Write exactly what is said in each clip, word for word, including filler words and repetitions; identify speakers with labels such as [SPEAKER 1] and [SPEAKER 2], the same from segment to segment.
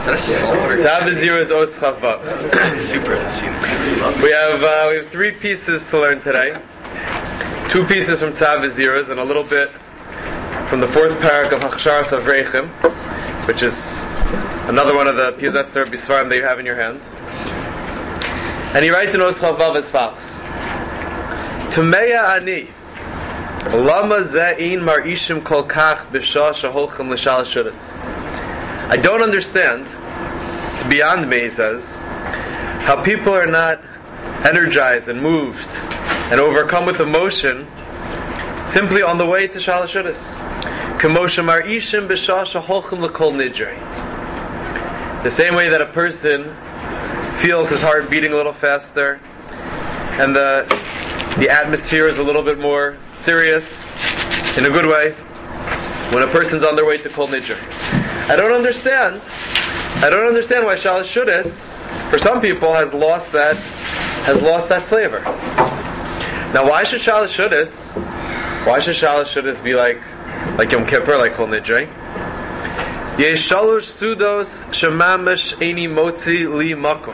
[SPEAKER 1] Tzav Zero is Os Chavav.
[SPEAKER 2] Super.
[SPEAKER 1] We have uh, we have three pieces to learn today. Two pieces from Tzav Zeros and a little bit from the fourth parak of Hachsharas Avreichim, which is another one of the Piyazat Ser Bisvarim that you have in your hand. And he writes in Os Chavav as follows: Tumeya ani lama ze'in mar'ishim kol kach b'shah shaholchem l'shal shudas. I don't understand, it's beyond me, he says, how people are not energized and moved and overcome with emotion simply on the way to Shal Shudas. K'moshe mar'ishim b'shah shaholchem l'kol nidrei. The same way that a person feels his heart beating a little faster and the the atmosphere is a little bit more serious in a good way when a person's on their way to Kol Nidrei. I don't understand. I don't understand why Shal Shudas, for some people, has lost that has lost that flavor. Now, why should Shal Shudas? Why should Shal Shudas be like like Yom Kippur, like Kol Nidrei? Yesh shalosh sudos shemamish eini motzi li makom.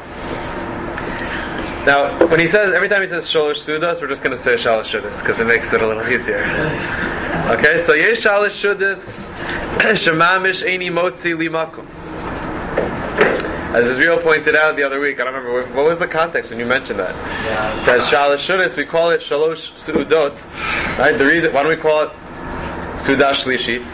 [SPEAKER 1] Now, when he says, every time he says shalosh sudos, we're just going to say shalosh shudas because it makes it a little easier. Okay, so yesh shalosh sudos shemamish eini motzi li makom. As Israel pointed out the other week, I don't remember what was the context when you mentioned that. Yeah. That shalosh shudas, we call it shalosh suudot. Right? The reason, why don't we call it sudah shlishit?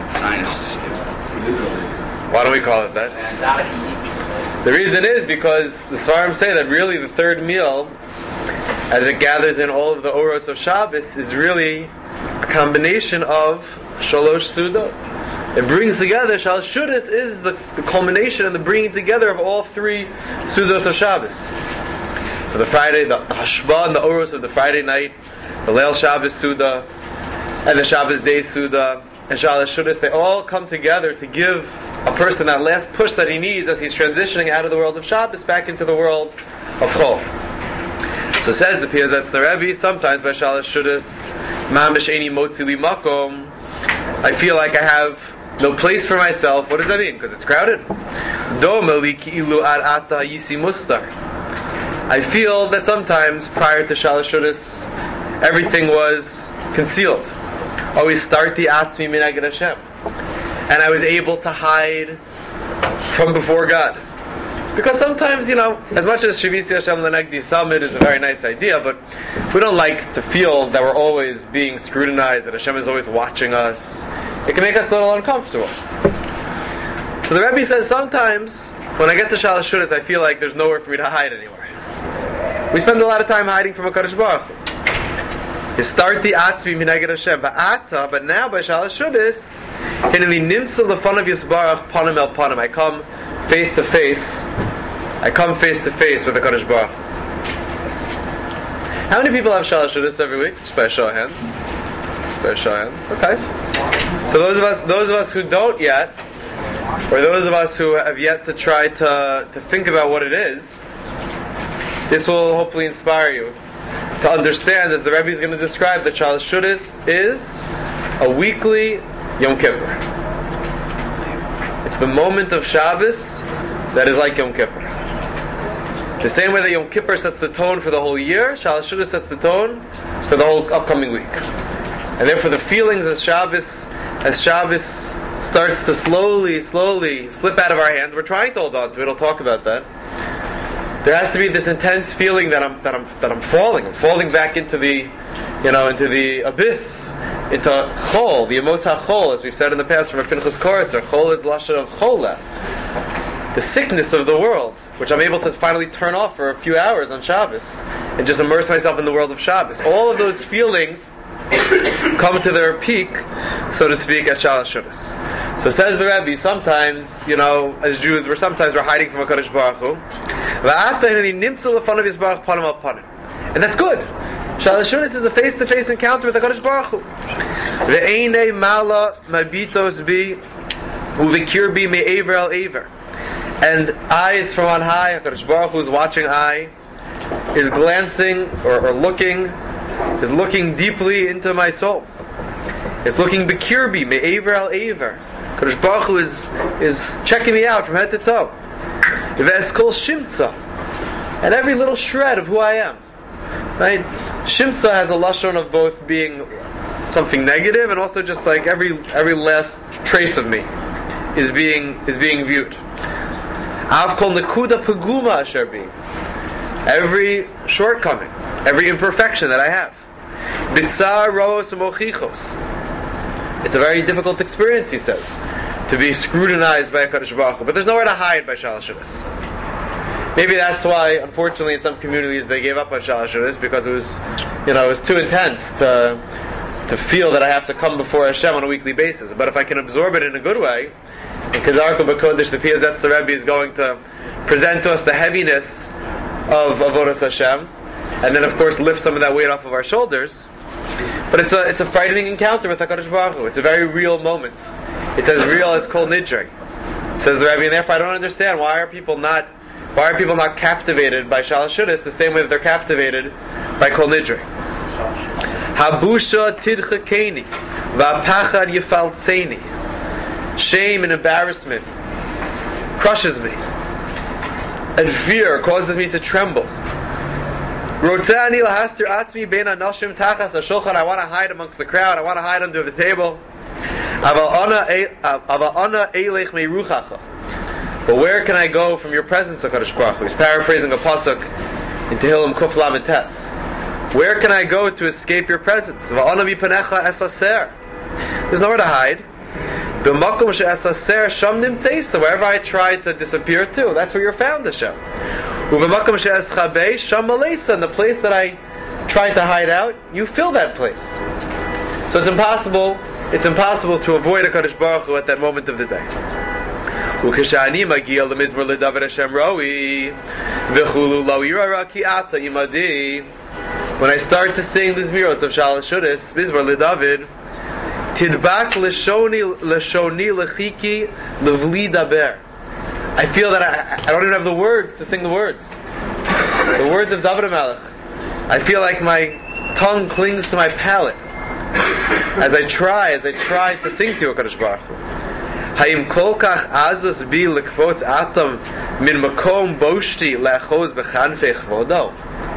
[SPEAKER 1] Why don't we call it that? The reason is because the Svarim say that really the third meal, as it gathers in all of the Oros of Shabbos, is really a combination of Shalosh Sudot. It brings together, Shal Shudas is the, the culmination and the bringing together of all three Sudos of Shabbos. So the Friday, the, the Hashba and the Oros of the Friday night, the Leil Shabbos Suda, and the Shabbos Day Suda, and Shal Shudas, they all come together to give a person that last push that he needs as he's transitioning out of the world of Shabbos back into the world of Chol. So says the Piyazat Rebbe, sometimes by Shal Shudas, Mamish Eini Motzi Li Makom, I feel like I have no place for myself. What does that mean? Because it's crowded. Domeli Ki'ilu Ad Ata Yisi Mustar. I feel that sometimes prior to Shal Shudas, everything was concealed. Always start the Atzmi Minagid Hashem. And I was able to hide from before God. Because sometimes, you know, as much as Shivisi Hashem Lenegdi Summit is a very nice idea, but we don't like to feel that we're always being scrutinized, that Hashem is always watching us. It can make us a little uncomfortable. So the Rebbe says sometimes, when I get to Shal Shudas, I feel like there's nowhere for me to hide anywhere. We spend a lot of time hiding from HaKadosh Baruch Hu. You start the Atzmi Minagid Hashem, Ba'ata, but now by Shal Shudas, Hineli Nimtzel Lefonav Yisbarach Panim El Panim. I come face to face. I come face to face with the Kadosh Baruch. How many people have Shal Shudas every week? Just by a show of hands. Just by a show of hands. Okay. So those of us, those of us who don't yet, or those of us who have yet to try to to think about what it is, this will hopefully inspire you to understand, as the Rebbe is going to describe, that Shal Shudas is a weekly Yom Kippur. It's the moment of Shabbos that is like Yom Kippur. The same way that Yom Kippur sets the tone for the whole year, Shal Shudas sets the tone for the whole upcoming week. And therefore the feelings as Shabbos, as Shabbos starts to slowly, slowly slip out of our hands, we're trying to hold on to it, I'll talk about that. There has to be this intense feeling that I'm that I'm that I'm falling. I'm falling back into the, you know, into the abyss, into Chol, the Emos HaChol, as we've said in the past from Pinchas Koritzer. Chol is lashon of Chola, the sickness of the world, which I'm able to finally turn off for a few hours on Shabbos and just immerse myself in the world of Shabbos. All of those feelings come to their peak, so to speak, at Shal Shudas. So says the Rebbe, sometimes, you know, as Jews, we're sometimes we're hiding from HaKadosh Baruch Hu. And that's good. Shal Shudas is a face-to-face encounter with HaKadosh Baruch Hu. Ve'einei mala mabitos bi uvikir bi me'ever al ever. And eyes from on high, HaKadosh Baruch Hu is watching eye, is glancing or, or looking, is looking deeply into my soul. It's looking bekirbi, me'ever al ever. Kadosh Baruch Hu is is checking me out from head to toe. V'eskol shimtza, and every little shred of who I am. Right? Shimtza has a lashon of both being something negative and also just like every every last trace of me is being is being viewed. Av kol nekuda peguma asher bi, every shortcoming, every imperfection that I have. Bitzar roos mochichos. It's a very difficult experience, he says, to be scrutinized by a Kadosh Baruch Hu, but there's nowhere to hide by Shalosh Shudas. Maybe that's why, unfortunately, in some communities they gave up on Shalosh Shudas, because it was, you know, it was too intense to to feel that I have to come before Hashem on a weekly basis. But if I can absorb it in a good way, in Kedarko B'Kodesh, the Piyazetz Rebbe is going to present to us the heaviness of Avodas Hashem, and then, of course, lift some of that weight off of our shoulders. But it's a it's a frightening encounter with HaKadosh Baruch Hu. It's a very real moment. It's as real as Kol Nidre, says the Rebbe, and therefore I don't understand why are people not why are people not captivated by Shalosh Shudas the same way that they're captivated by Kol Nidre. Habusha tidchakeni, va'pachad yifaltzeni. Shame and embarrassment crushes me, and fear causes me to tremble. I want to hide amongst the crowd. I want to hide under the table. But where can I go from your presence, HaKadosh Baruch Hu? He's paraphrasing a pasuk in Tehillim Kuf Lamed Tes. Where can I go to escape your presence? There's nowhere to hide. Wherever I try to disappear to, that's where you're found, Hashem. And the place that I try to hide out, you fill that place. So it's impossible. It's impossible to avoid a Kadosh Baruch Hu at that moment of the day. When I start to sing the Zmiros of Shalosh Shudas, Mizmor LeDavid, Tidbak leshoni leshoni lechiki levli daber. I feel that I, I don't even have the words to sing the words. The words of David HaMelech. I feel like my tongue clings to my palate as I try, as I try to sing to you, HaKadosh Baruch Hu. Hayim kol kach azus bi lekpotz atam min makom boshti le'achoz b'chanfei chvodo.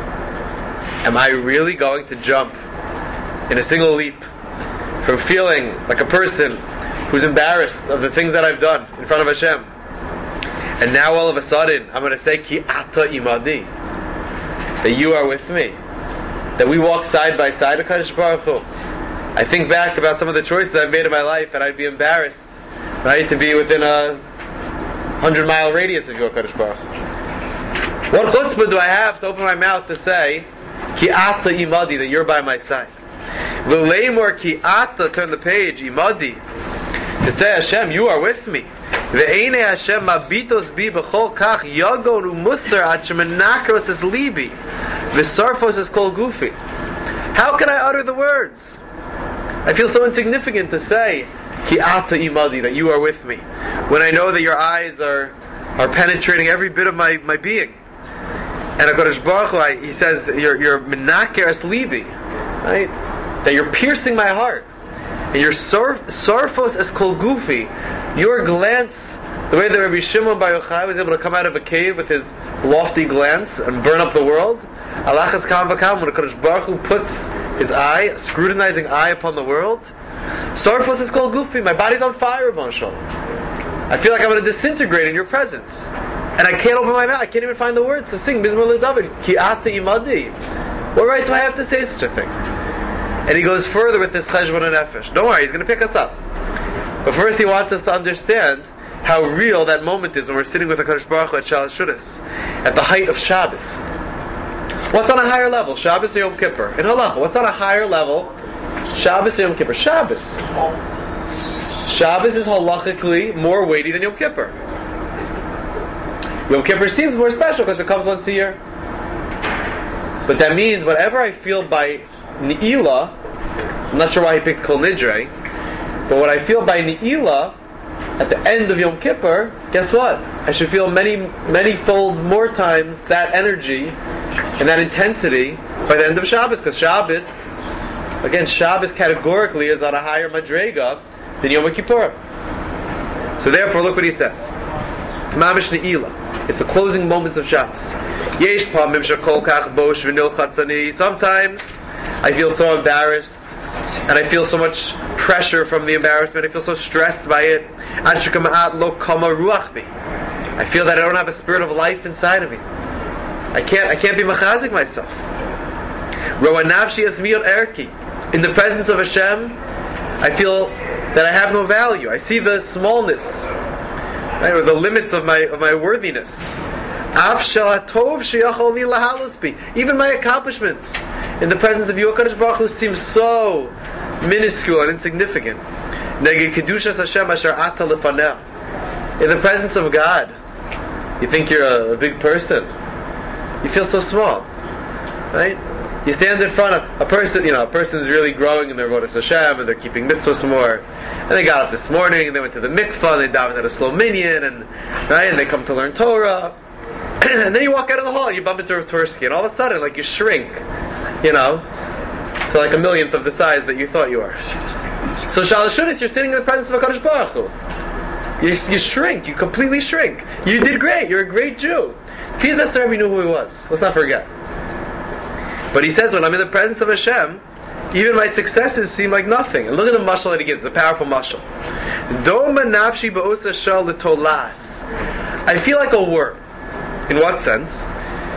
[SPEAKER 1] Am I really going to jump in a single leap from feeling like a person who's embarrassed of the things that I've done in front of Hashem, and now all of a sudden I'm going to say Ki ata imadi, that you are with me, that we walk side by side, HaKadosh Baruch Hu. I think back about some of the choices I've made in my life, and I'd be embarrassed, right, to be within a hundred mile radius of you, HaKadosh Baruch Hu. What chutzpah do I have to open my mouth to say Ki ata imadi, that you're by my side? V'leimor ki ata, turn the page, imadi, to say, Hashem, you are with me. Ve'ene Hashem mabitos bi b'chol kach yagon u'musar ad shemenakros es libi v'sarfos es kol gufi. How can I utter the words? I feel so insignificant to say Ki ata imadi, that you are with me, when I know that your eyes are are penetrating every bit of my, my being. And HaKadosh Baruch Hu, I, he says that you're you're menaker es libi, right? That you're piercing my heart, and your sarfos es kol gufi, your glance, the way that Rabbi Shimon Bar Yochai was able to come out of a cave with his lofty glance and burn up the world. Alachas kam v'kam, when HaKadosh Baruch Hu puts his eye, a scrutinizing eye upon the world, sarfos es kol gufi, my body's on fire, Rebbeinu Shalom. I feel like I'm going to disintegrate in your presence, and I can't open my mouth. I can't even find the words to sing Mizmor LeDavid, Ki ata imadi. What right do I have to say such a thing? And he goes further with this cheshbon nefesh. Don't worry, he's going to pick us up. But first he wants us to understand how real that moment is when we're sitting with HaKadosh Baruch Hu at Shalosh Shudas, at the height of Shabbos. What's on a higher level? Shabbos or Yom Kippur? In Halacha, what's on a higher level? Shabbos or Yom Kippur? Shabbos. Shabbos is halachically more weighty than Yom Kippur. Yom Kippur seems more special because it comes once a year. But that means whatever I feel by Ne'ilah, I'm not sure why he picked Kol Nidre, but what I feel by Ne'ilah at the end of Yom Kippur, guess what? I should feel many, many fold more times that energy and that intensity by the end of Shabbos, because Shabbos, again, Shabbos categorically is on a higher madrega than Yom Kippur. So therefore, look what he says. It's mamish ne'ilah. It's the closing moments of Shabbos. Yesh pamim shekol kach bosh v'nilchatzani. Sometimes I feel so embarrassed, and I feel so much pressure from the embarrassment. I feel so stressed by it. Ad shekama'at lo kama ruach bi. I feel that I don't have a spirit of life inside of me. I can't. I can't be machazik myself. Roa nafshi esmiyot erki. In the presence of Hashem, I feel that I have no value. I see the smallness, right, or the limits of my of my worthiness. Af shalatov sheyachol li lahalos bi. Even my accomplishments in the presence of HaKadosh Baruch Hu seem so minuscule and insignificant. Neged kedushas Hashem asher ata lefaneh. In the presence of God, you think you're a, a big person. You feel so small, right? You stand in front of a person, you know, a person is really growing in their Avodas Hashem, and they're keeping mitzvahs more. And they got up this morning, and they went to the mikvah, and they davened at a slow minyan, and right, and they come to learn Torah. And then you walk out of the hall, and you bump into Rav Tursky, and all of a sudden, like, you shrink, you know, to like a millionth of the size that you thought you were. So Shalashunis, you're sitting in the presence of HaKadosh Baruch Hu. You, you shrink, you completely shrink. You did great, you're a great Jew. Pizas Rebbe knew who he was, let's not forget. But he says, when I'm in the presence of Hashem, even my successes seem like nothing. And look at the mashal that he gives, the powerful mashal. Doma nafshi ba'osa shal l'tolas. I feel like a worm. In what sense?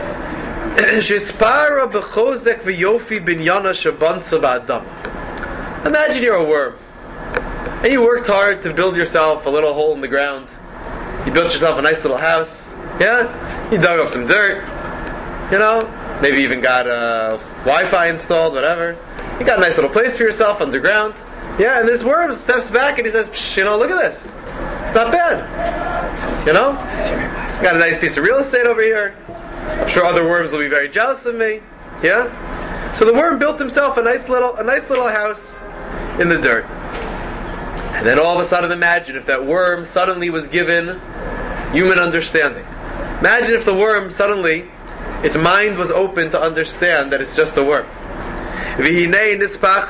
[SPEAKER 1] Shespara b'chozek v'yofi binyana shabansa ba'adama. Imagine you're a worm, and you worked hard to build yourself a little hole in the ground. You built yourself a nice little house. Yeah? You dug up some dirt. You know? Maybe even got uh, Wi-Fi installed, whatever. You got a nice little place for yourself underground. Yeah, and this worm steps back and he says, Psh, you know, look at this. It's not bad. You know? Got a nice piece of real estate over here. I'm sure other worms will be very jealous of me. Yeah? So the worm built himself a nice little a nice little house in the dirt. And then all of a sudden, imagine if that worm suddenly was given human understanding. Imagine if the worm suddenly, its mind was open to understand that it's just a worm. Imagine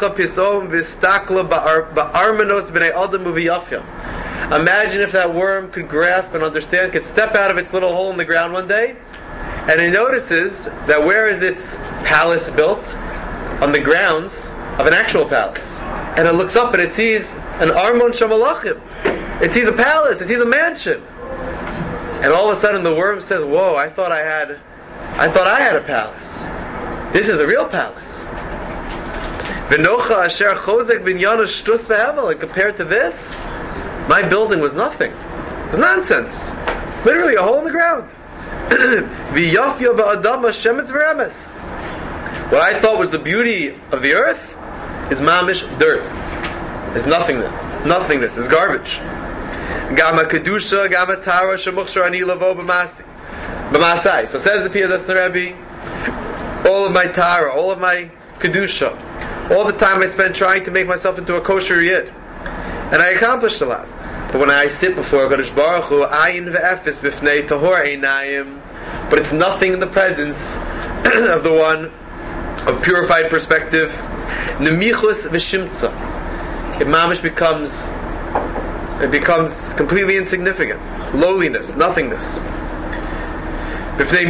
[SPEAKER 1] if that worm could grasp and understand, could step out of its little hole in the ground one day, and it notices that where is its palace built? On the grounds of an actual palace. And it looks up and it sees an Armon Shamalachim. It sees a palace, it sees a mansion. And all of a sudden the worm says, whoa, I thought I had I thought I had a palace. This is a real palace. V'nocha asher chozek binyana shtus ve'hevel. And compared to this, my building was nothing. It was nonsense. Literally a hole in the ground. V'yafya ba'adama shemetz v'remes. What I thought was the beauty of the earth is mamish dirt. Is nothingness. Nothingness. Is garbage. Gama kedusha, gama tara, shemuchshar ani lavo b'masi. B'masai. So says the Piyas Rebbe, all of my tara, all of my kedusha, all the time I spent trying to make myself into a kosher yid, and I accomplished a lot. But when I sit before HaKadosh Baruch Hu, ayin ve'efes b'fnei tahor einayim, but it's nothing in the presence of the one of purified perspective. Nemichus v'shimtza. It mamish becomes, it becomes completely insignificant. Lowliness, nothingness. In the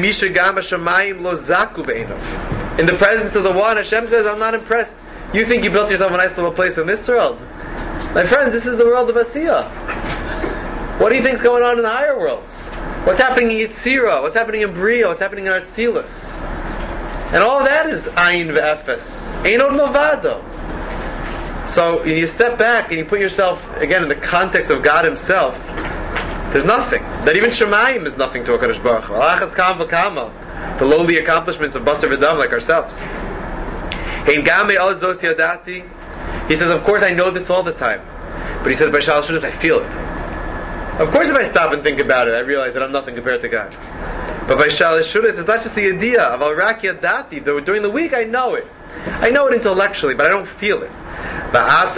[SPEAKER 1] presence of the one, Hashem says, I'm not impressed. You think you built yourself a nice little place in this world? My friends, this is the world of Asiyah. What do you think's going on in the higher worlds? What's happening in Yitzira? What's happening in Bria? What's happening in Artzilus? And all of that is Ayin ve'efes. Ein od milvado. So you step back and you put yourself, again, in the context of God Himself. There's nothing. That even Shemayim is nothing to HaKadosh Baruch Hu. Alachas kam v'kama. The lowly accomplishments of Basar v'dam like ourselves. He says, of course I know this all the time. But he says, by Shal Shudas, I feel it. Of course if I stop and think about it, I realize that I'm nothing compared to God. But by Shal Shudas, it's not just the idea of Al Raki Adati. During the week I know it. I know it intellectually, but I don't feel it. It's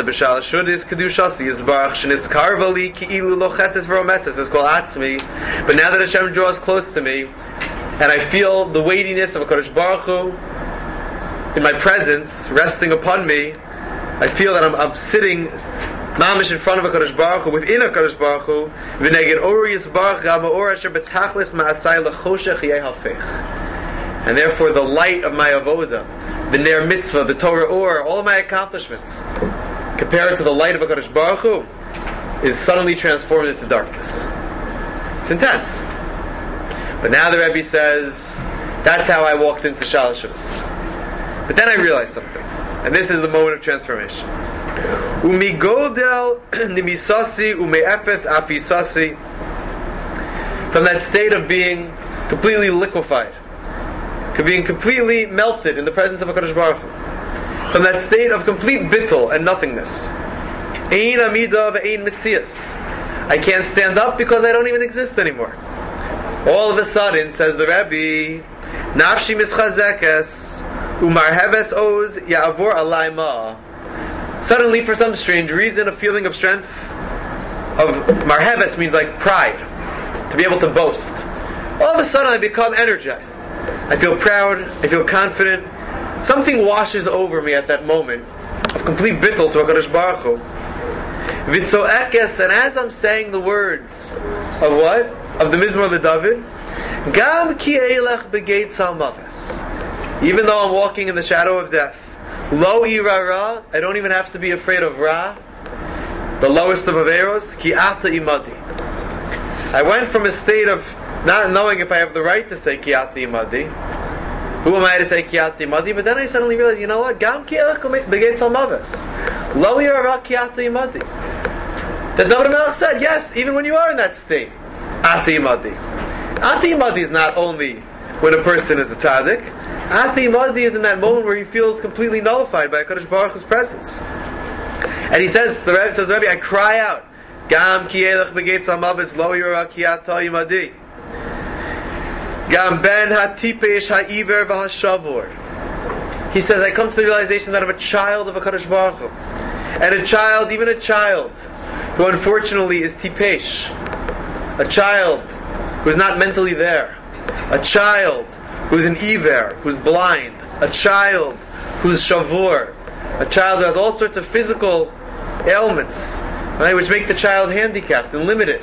[SPEAKER 1] called Atzmi. But now that Hashem draws close to me, and I feel the weightiness of HaKadosh Baruch Hu in my presence resting upon me, I feel that I'm, I'm sitting mamish in front of a Kadosh Baruch Hu, within a Kadosh Baruch Hu, v'neged or yisbarach gam ha'or asher betachlis ma'asai lechoshech yeh hafech. And therefore the light of my avoda, the ner mitzvah, the Torah or, all my accomplishments, compared to the light of a Kadosh Baruch Hu, is suddenly transformed into darkness. It's intense. But now the Rebbe says, that's how I walked into Shalosh Shabbos. But then I realized something. And this is the moment of transformation. Umi godel nimisasi ume efes afisasi. From that state of being completely liquefied, being completely melted in the presence of HaKadosh Baruch Hu, from that state of complete bittul and nothingness. Ein amida ve'ein mitzias. I can't stand up because I don't even exist anymore. All of a sudden, says the Rebbe, nafshi mischazekes umarheves oz ya'avor alai ma. Suddenly, for some strange reason, a feeling of strength, of marheves means like pride, to be able to boast. All of a sudden, I become energized. I feel proud. I feel confident. Something washes over me at that moment of complete bittul to HaKadosh Baruch Hu. Vitzoekes, and as I'm saying the words of what? Of the Mizmor LeDavid, Gam ki eilech begeit salmaves. Even though I'm walking in the shadow of death, lo irara, I don't even have to be afraid of ra, the lowest of averos, ki ata imadi. I went from a state of not knowing if I have the right to say ki ata imadi. Who am I to say ki ata imadi? But then I suddenly realized, you know what? Gam ki eilech begeit salmaves. Lo irara ki ata imadi. That David HaMelech said, yes, even when you are in that state, Ati Imadi. Ati Imadi is not only when a person is a tzaddik. Ati Imadi is in that moment where he feels completely nullified by HaKadosh Baruch Hu's presence. And he says, the Rebbe says, the Rebbe, I cry out, Gam ki elech begeit zamavis lo yora ki ata imadi. Gam ben hatipesh ha'iver v'hashavor. He says, I come to the realization that I'm a child of HaKadosh Baruch Hu. And a child, even a child, who unfortunately is tipesh, a child who is not mentally there, a child who is an iver, who is blind, a child who is shavur, a child who has all sorts of physical ailments, right, which make the child handicapped and limited.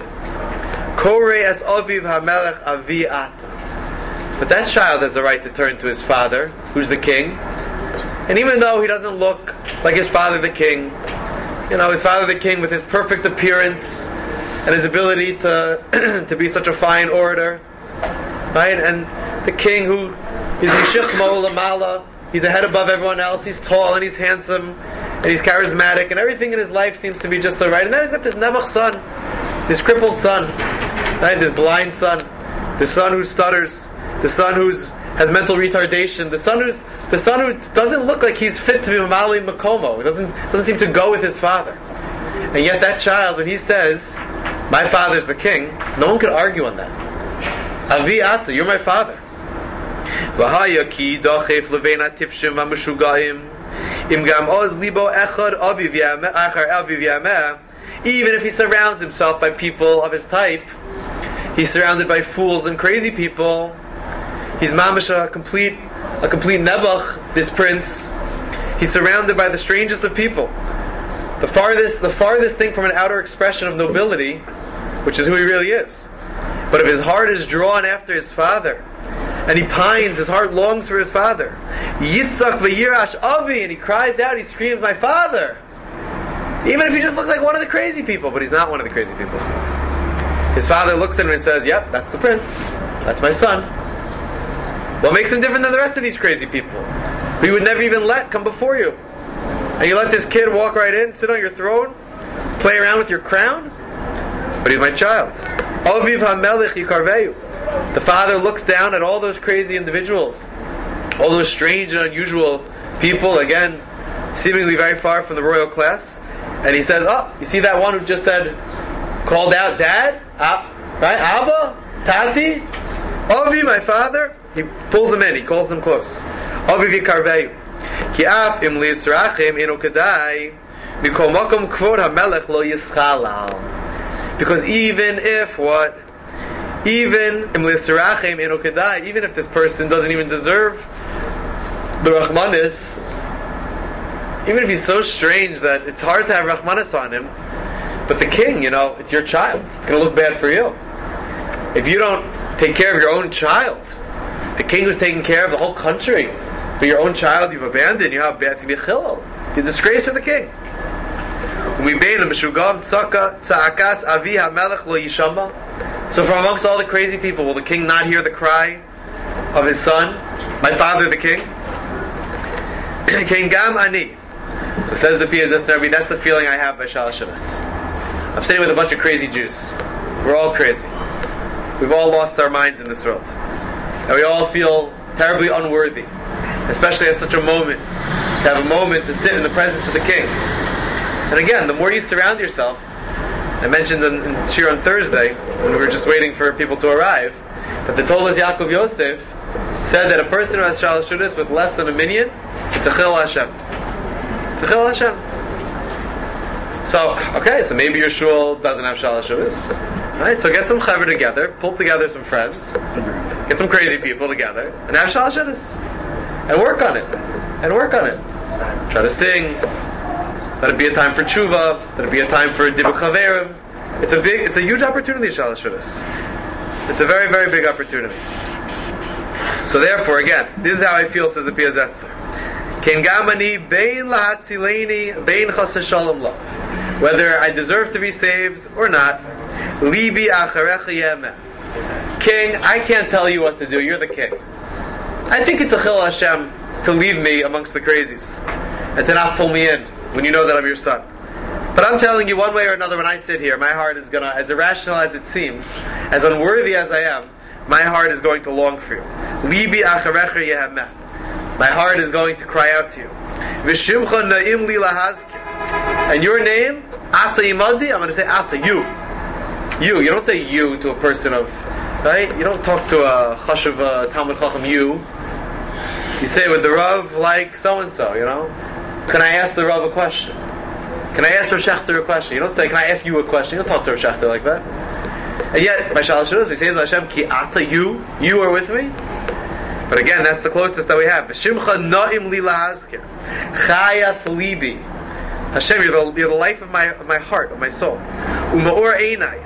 [SPEAKER 1] Korei as aviv hamelech avi ata. But that child has a right to turn to his father, who's the king, and even though he doesn't look like his father the king, you know, his father the king with his perfect appearance and his ability to to be such a fine orator, right? And the king who is Mishichmo Lamala, he's a head above everyone else, he's tall and he's handsome and he's charismatic and everything in his life seems to be just so right. And then he's got this Nebuch son, this crippled son, right? This blind son, the son who stutters, the son who's has mental retardation, the son who's the son who doesn't look like he's fit to be Mamali Makomo. He doesn't doesn't seem to go with his father. And yet that child, when he says, my father's the king, no one could argue on that. Avi ata, you're my father. V'haya ki dachef levena tipshim v'meshugaim im gam oz libo echad aviv yameh achar aviv yameh. Even if he surrounds himself by people of his type, he's surrounded by fools and crazy people. He's mamish a complete, a complete nebuch, this prince. He's surrounded by the strangest of people. The farthest, the farthest thing from an outer expression of nobility, which is who he really is. But if his heart is drawn after his father, and he pines, his heart longs for his father, Yitzchak v'yirash avi, and he cries out, he screams, my father! Even if he just looks like one of the crazy people, but he's not one of the crazy people. His father looks at him and says, yep, that's the prince. That's my son. What makes him different than the rest of these crazy people? Who you would never even let come before you. And you let this kid walk right in, sit on your throne, play around with your crown? But he's my child. Aviv HaMelech Yikarveyu. The father looks down at all those crazy individuals, all those strange and unusual people, again, seemingly very far from the royal class, and he says, oh, you see that one who just said, called out, Dad? Ah, right? Abba? Tati? Avi, my father? He pulls him in, he calls him close. Aviv Yikarveyu. Ki af im li yisrachim inu kedai mikol makom kvod hamelech lo yischalal. Because even if what? Even im li yisrachim inu kedai, even if this person doesn't even deserve the Rahmanis, even if he's so strange that it's hard to have Rahmanis on him, But the king, you know, it's your child. It's going to look bad for you. If you don't take care of your own child, the king who's taking care of the whole country, but your own child you've abandoned, you have bad to be a chilul. You're a disgrace for the king. So from amongst all the crazy people, will the king not hear the cry of his son, my father the king? King Gam Ani. So says the Piyadas Rebbe, that's the feeling I have by Shalosh Shudas. I'm sitting with a bunch of crazy Jews. We're all crazy. We've all lost our minds in this world. And we all feel terribly unworthy, especially at such a moment, to have a moment to sit in the presence of the king. And again, the more you surround yourself, I mentioned in, in Shir on Thursday, when we were just waiting for people to arrive, that the Toldos Yaakov Yosef said that a person who has Shalosh Shudas with less than a minyan, it's a Chil Hashem. It's a Chil Hashem. So, okay, so maybe your shul doesn't have Shalosh Shudas. Right? So get some chaver together, pull together some friends, get some crazy people together, and have Shalosh Shudas. And work on it. And work on it. Try to sing. Let it be a time for tshuva. Let it be a time for dibuk chaverim. It's a big, it's a huge opportunity, Shalosh Shudas. It's a very, very big opportunity. So therefore, again, this is how I feel, says the Piyazetzer. Ken gamani bein lahatzileni bein chas v'shalom lo. Whether I deserve to be saved or not, libi acharecha yemeh. King, I can't tell you what to do. You're the king. I think it's a chil Hashem to leave me amongst the crazies and to not pull me in when you know that I'm your son. But I'm telling you, one way or another, when I sit here, my heart is gonna, as irrational as it seems, as unworthy as I am, my heart is going to long for you. Libi acharecha yemeh. My heart is going to cry out to you. V'shimcha na'im li lahazkir. And your name, Ata Imadi, I'm going to say Ata, you. You. You don't say you to a person of, right? You don't talk to a chashuv, a Talmud Chacham, you. You say it with the Rav like so-and-so, you know? Can I ask the Rav a question? Can I ask Rav Shechter a question? You don't say, can I ask you a question? You don't talk to Rav Shechter like that. And yet, by Shalosh Shudas, we say to Hashem, Ki Ata, you. You are with me. But again, that's the closest that we have. V'shimcha na'im li lahazkir. Chayas libi. Hashem, you're the, you're the life of my of my heart, of my soul. U'ma'or einai.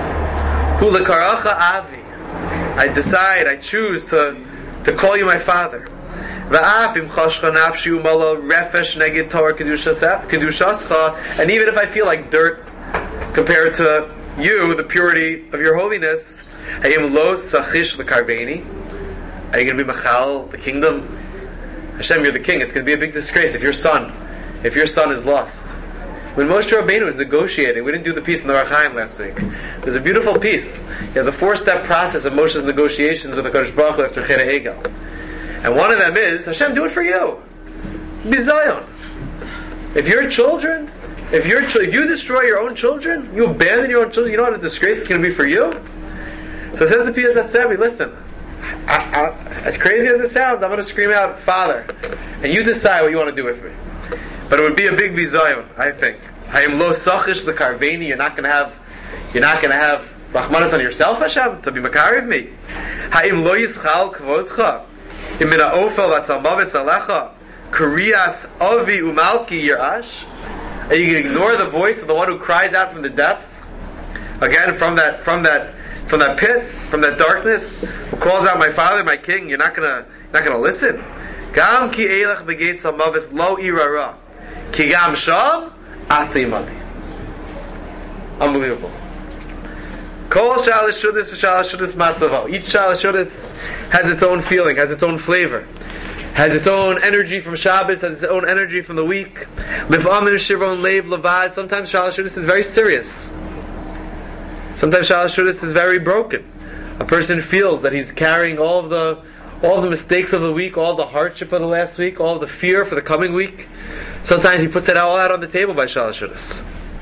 [SPEAKER 1] Hu lekaracha avi. I decide, I choose to, to call you my father. Va'af im chashcha nafshi u'mala refesh neged Torah kedushascha. And even if I feel like dirt compared to you, the purity of your holiness, hayim lo sachish lekarveni. Are you going to be machal the kingdom? Hashem, you're the king. It's going to be a big disgrace if your son, if your son is lost. When Moshe Rabbeinu was negotiating, we didn't do the piece in the Ohr HaChaim last week. There's a beautiful piece. He has a four-step process of Moshe's negotiations with the Kadosh Baruch Hu after Chera Egel. And one of them is, Hashem, do it for you. Be Zion. If your children, if your if you destroy your own children, you abandon your own children, you know what a disgrace it's going to be for you? So it says the Piyadas Rebbe, listen, I, I, as crazy as it sounds, I'm going to scream out, Father, and you decide what you want to do with me. But it would be a big bizayon, I think. Hayim lo sachish lekarveni. You're not going to have, you're not going to have rachmanas on yourself, Hashem, to be makari of me. Hayim lo yischal kvodcha. Imina ofel vatzalmavet alecha. Kuriyas avi umalki yirash. Are you going to ignore the voice of the one who cries out from the depths? Again, from that, from that. From that pit, from that darkness, who calls out, my father, my king, you're not gonna not gonna listen. Gam ki elach begeit samavis lo irara. Ki gam sham ata imadi. Unbelievable. Kol shalosh shudas v'shalosh shudas matzavo. Each shalosh shudas has its own feeling, has its own flavor, has its own energy from Shabbos, has its own energy from the week. Liv'amim shivron leiv levad. Sometimes shalosh shudas is very serious. Sometimes Shalosh Shudas is very broken. A person feels that he's carrying all of the all of the mistakes of the week, all of the hardship of the last week, all of the fear for the coming week. Sometimes he puts it all out on the table by Shalosh Shudas.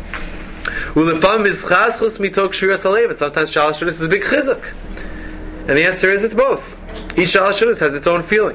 [SPEAKER 1] And sometimes Shalosh Shudas is a big chizuk. And the answer is it's both. Each Shalosh Shudas has its own feeling.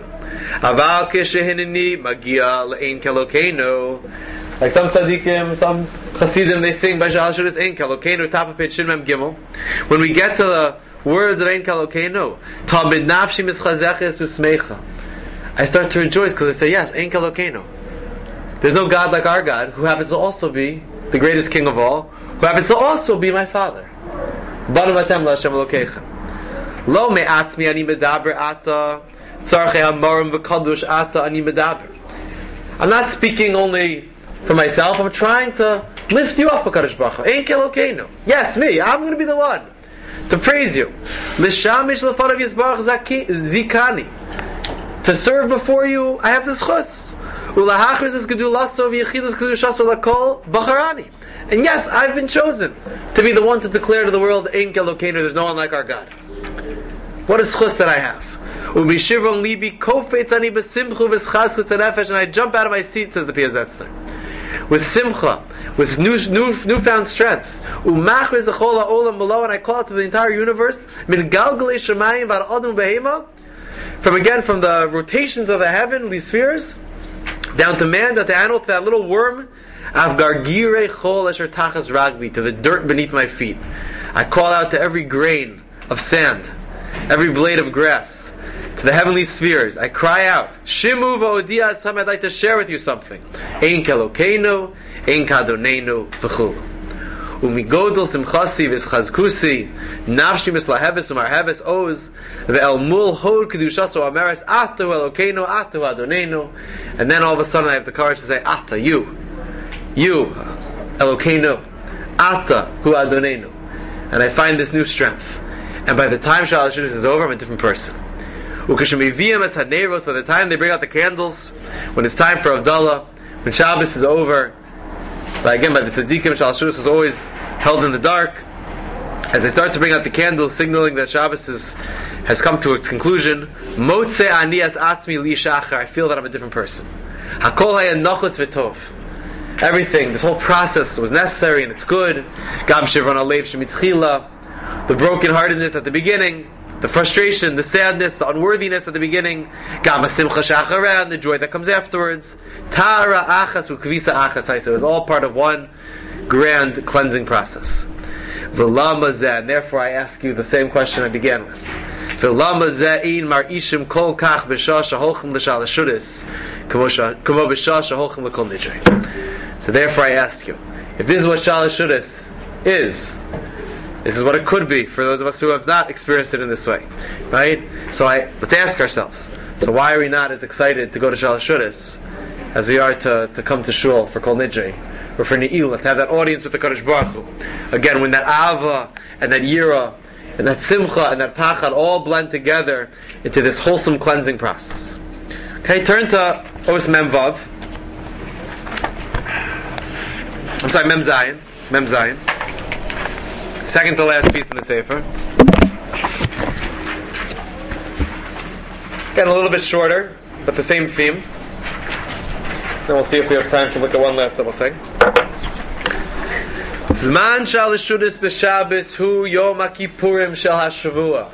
[SPEAKER 1] Like some tzaddikim, some chassidim, they sing by Shalosh Shudas Ein Kalokenu, top of page Shin Mem Gimel. When we get to the words of Ein Kalokenu, Tamid Nafshi Mischazeches Usmeicha, I start to rejoice because I say, yes, Ein Kalokenu. There's no God like our God, who happens to also be the greatest king of all, who happens to also be my father. Banu atem l'Hashem Elokeichem. Lo me'atzmi ani medaber ata, tzarchei ha'morim v'kadosh ata ani medaber. I'm not speaking only for myself, I'm trying to lift you up, HaKadosh Baruch Hu. Ein kelokeinu. Yes, me, I'm going to be the one to praise you. L'shamish l'fanav yisbarach zikani. To serve before you, I have this chus. Ulahachris is gedulaso v'yechidus kedushaso lakol bacharani. And yes, I've been chosen to be the one to declare to the world, Ein kelokeinu, there's no one like our God. What is chus that I have? Ubishivron libi kofetz ani besimchu v'schas v'tzanefesh, and I jump out of my seat, says the Piazetzner, with simcha, with new, new, newfound strength. Umachriz l'chol ha'olam below, and I call it to the entire universe. Min galgalei shemayim v'ad adam behema, from again from the rotations of the heavenly spheres down to man, that the animal, to that little worm, av gargirei chol esher tachas ragbi, to the dirt beneath my feet. I call out to every grain of sand, every blade of grass, to the heavenly spheres. I cry out, Shimu v'odia asam, I'd like to share with you something. Ein kelokeinu, ein kadonenu, v'chulu. Umigodol simchasi v'schazkusi, nafshi mislaheves umarheves oz, ve'el mul hod kedushaso ameris, ata elokeinu, ata adonenu. And then all of a sudden I have the courage to say, ata, you, you, elokeinu, ata hu adonenu. And I find this new strength. And by the time Shalosh Shudas is over, I'm a different person. By the time they bring out the candles, when it's time for Havdalah, when Shabbos is over, like again by the tzaddikim, Shalosh Shudas was always held in the dark. As they start to bring out the candles, signaling that Shabbos is, has come to its conclusion, Motze ani as atzmi li shachar, I feel that I'm a different person. Hakol haya nochus v'tov. Everything, this whole process was necessary and it's good. Gam shivron alev shemitchila, the brokenheartedness at the beginning, the frustration, the sadness, the unworthiness at the beginning, Gama Simcha Shachara, and the joy that comes afterwards. Tara Achas Ukvisa Achas, it was all part of one grand cleansing process. V'lama zeh, and therefore I ask you the same question I began with. V'lama zeh ein mar ishim kol kach b'shah shaholchem l'shal ha'shudis kamo b'shah shaholchem l'kol nidrei. So therefore I ask you, if this is what Shal HaShudis is, this is what it could be for those of us who have not experienced it in this way, right? So I, let's ask ourselves, so why are we not as excited to go to Shal HaShudis as we are to, to come to Shul for Kol Nidrei, or for Ne'ilah, to have that audience with the Kadosh Baruch Hu? Again, when that Ava, and that Yira, and that Simcha, and that Pachad all blend together into this wholesome cleansing process. Okay, turn to Os Mem Vav. I'm sorry, Mem Zayin. Mem Zayin. Second to last piece in the Sefer. Again, a little bit shorter, but the same theme. Then we'll see if we have time to look at one last little thing. Zman shal hashudis b'Shabbos hu Yom HaKippurim shel HaShavua.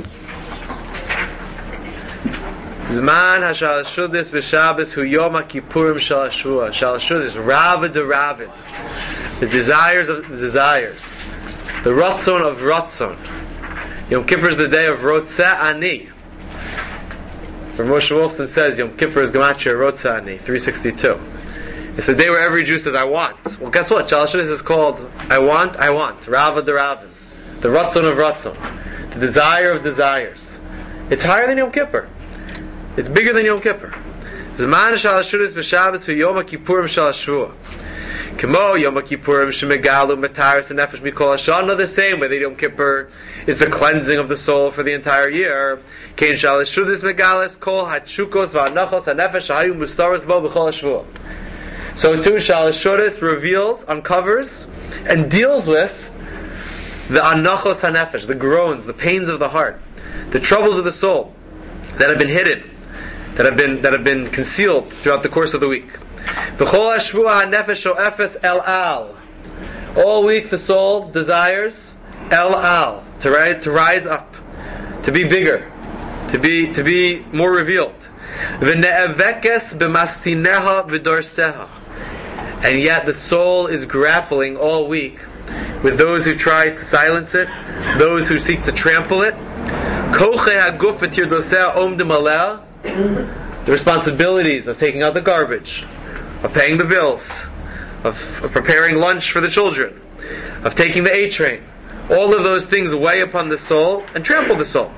[SPEAKER 1] Zman shal hashudis b'Shabbos hu Yom HaKippurim shel HaShavua. Shal hashudis, Rava de Ravin. The desires of the desires. The Ratzon of Ratzon. Yom Kippur is the day of Rotzeh Ani. Where Moshe Wolfson says Yom Kippur is Gematria Rotzeh Ani, three sixty-two. It's the day where every Jew says, I want. Well, guess what? Shal HaShudis is called I want, I want. Rava de Ravin. The Ratzon of Ratzon. The desire of desires. It's higher than Yom Kippur. It's bigger than Yom Kippur. Zman Shal HaShudis b'Shabbos hu Yom HaKippurim shel HaShavua. Kemo Yom Kippurim shemegalu mataris and nefesh mikol hashana. The same way that Yom Kippur is the cleansing of the soul for the entire year. Kein shal hashudis megalis kol hatshukos va'anachos hanefesh shahayu mustaros bo b'chol hashvua. So too shal hashudis reveals, uncovers, and deals with the anachos hanefesh, the groans, the pains of the heart, the troubles of the soul that have been hidden, that have been that have been concealed throughout the course of the week. B'chol hashvua hanefesh o'efes el al. All week the soul desires el al, to rise, to rise up, to be bigger, to be to be more revealed. V'ne'evekes b'mastineha v'dorseha. And yet the soul is grappling all week with those who try to silence it, those who seek to trample it. Koche haguf v'tirdoseh omdim aleh. The responsibilities of taking out the garbage, of paying the bills, of, of preparing lunch for the children, of taking the A train. All of those things weigh upon the soul and trample the soul.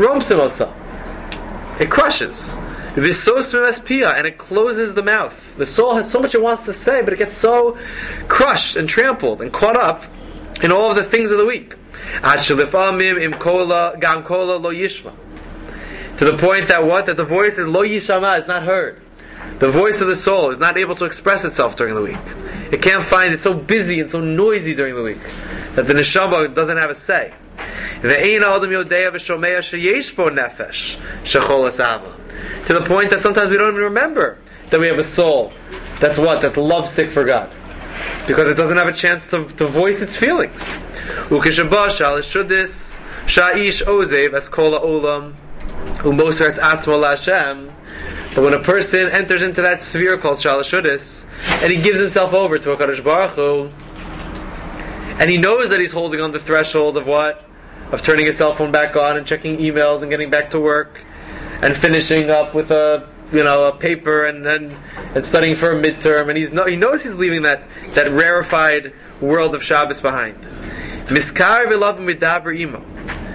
[SPEAKER 1] It crushes. And it closes the mouth. The soul has so much it wants to say, but it gets so crushed and trampled and caught up in all of the things of the week. To the point that what? That the voice is lo yishama, is not heard. The voice of the soul is not able to express itself during the week. It can't find, it's so busy and so noisy during the week that the neshama doesn't have a say. To the point that sometimes we don't even remember that we have a soul that's what? That's lovesick for God. Because it doesn't have a chance to, to voice its feelings. But when a person enters into that sphere called Shalashudis, and he gives himself over to HaKadosh Baruch Hu, and he knows that he's holding on the threshold of what? Of turning his cell phone back on and checking emails and getting back to work and finishing up with a you know a paper and and, and studying for a midterm, and he's no, he knows he's leaving that, that rarefied world of Shabbos behind. Miskar v'lav midaber imo.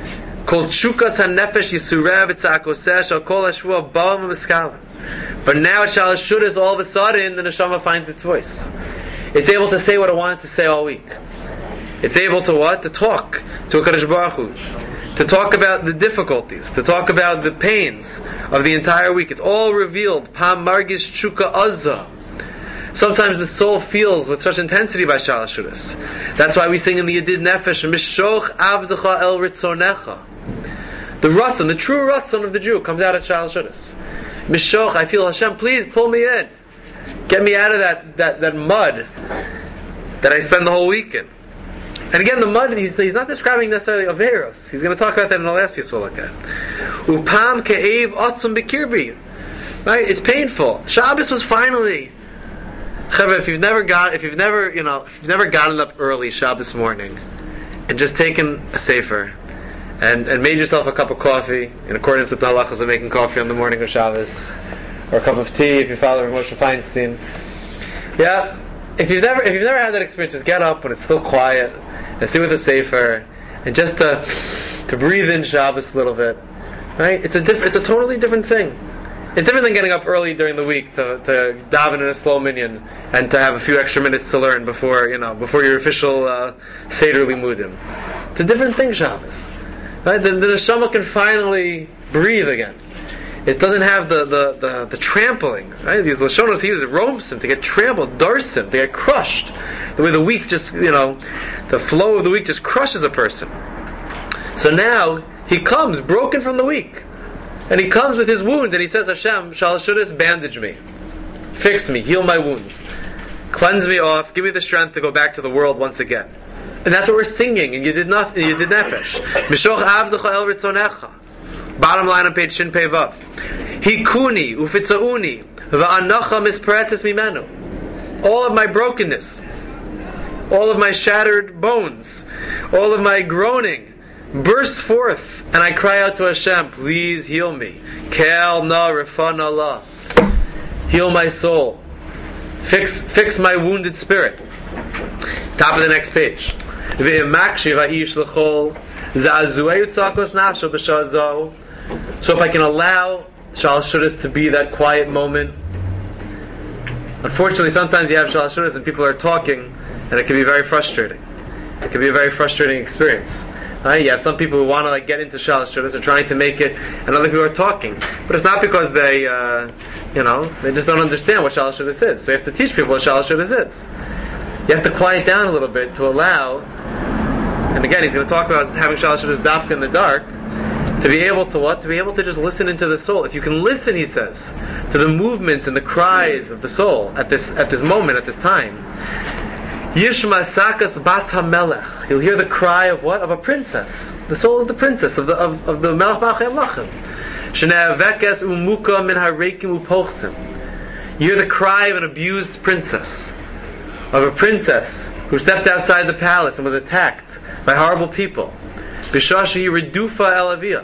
[SPEAKER 1] Kol tshukas hanefesh yisurev etzakoseh shal kol hashvua ba'am miskalim. But now at Shalashudis, all of a sudden, the neshama finds its voice. It's able to say what it wanted to say all week. It's able to what? To talk to HaKadosh Baruch Hu. To talk about the difficulties. To talk about the pains of the entire week. It's all revealed. Pam margish tshuka azza. Sometimes the soul feels with such intensity by Shalashudis. That's why we sing in the Yedid Nefesh, Mishoch avdecha el ritzonecha. The Ratzon, the true Ratzon of the Jew comes out at Shalashudis. Mishoch, I feel Hashem, please pull me in. Get me out of that, that, that mud that I spend the whole week in. And again, the mud, he's, he's not describing necessarily Averos. He's going to talk about that in the last piece we'll look at. Upam ke'ev otzum bekirbi. Right? It's painful. Shabbos was finally. Chavre, if you've never got, if you've never, you know, if you've never gotten up early Shabbos morning and just taken a sefer and, and made yourself a cup of coffee in accordance with the halachas of making coffee on the morning of Shabbos, or a cup of tea if you follow Moshe Feinstein. Yeah, if you've never if you've never had that experience, just get up when it's still quiet and sit with a sefer and just to to breathe in Shabbos a little bit. Right? It's a diff- it's a totally different thing. It's different than getting up early during the week to, to daven in a slow minyan and to have a few extra minutes to learn before you know before your official uh, Seder Limudim. It's a different thing, Shabbos. Right? The, the neshama can finally breathe again. It doesn't have the, the, the, the trampling. Right? These lashonos he uses, it roams him to get trampled, darts him, to get crushed. The way the week just, you know, the flow of the week just crushes a person. So now he comes broken from the week. And he comes with his wounds and he says, Hashem, Shalashudis, bandage me. Fix me, heal my wounds. Cleanse me off, give me the strength to go back to the world once again. And that's what we're singing, and you did not, you did nefesh. Mishoch avdecha el ritzonecha. Bottom line on page Shin Pei Vav. Hikuni ufitzauni va'anacha misperetis mimenu. All of my brokenness, all of my shattered bones, all of my groaning bursts forth, and I cry out to Hashem, please heal me. Kel na refan Allah. Heal my soul. Fix fix my wounded spirit. Top of the next page. V'imakshi va'ish l'chol za'azuei utzakos nafsho b'shazo. So if I can allow Shalashudis to be that quiet moment. Unfortunately, sometimes you have Shalashudis and people are talking, and it can be very frustrating. It can be a very frustrating experience. Right? You have some people who want to like get into Shalashudis, are trying to make it, and other people are talking. But it's not because they, uh, you know, they just don't understand what Shalashudis is. So you have to teach people what Shalashudis is. You have to quiet down a little bit to allow, and again, he's going to talk about having Shalashudis dafka in the dark, to be able to what? To be able to just listen into the soul. If you can listen, he says, to the movements and the cries of the soul at this at this moment, at this time. Yishma Sakas Bas HaMelech. You'll hear the cry of what? Of a princess. The soul is the princess of the of, of the Melech Malchei Amlachim. Shne'avekes umuka min harekim upochsim. You hear the cry of an abused princess, of a princess who stepped outside the palace and was attacked by horrible people. Bishashi redufa elavia.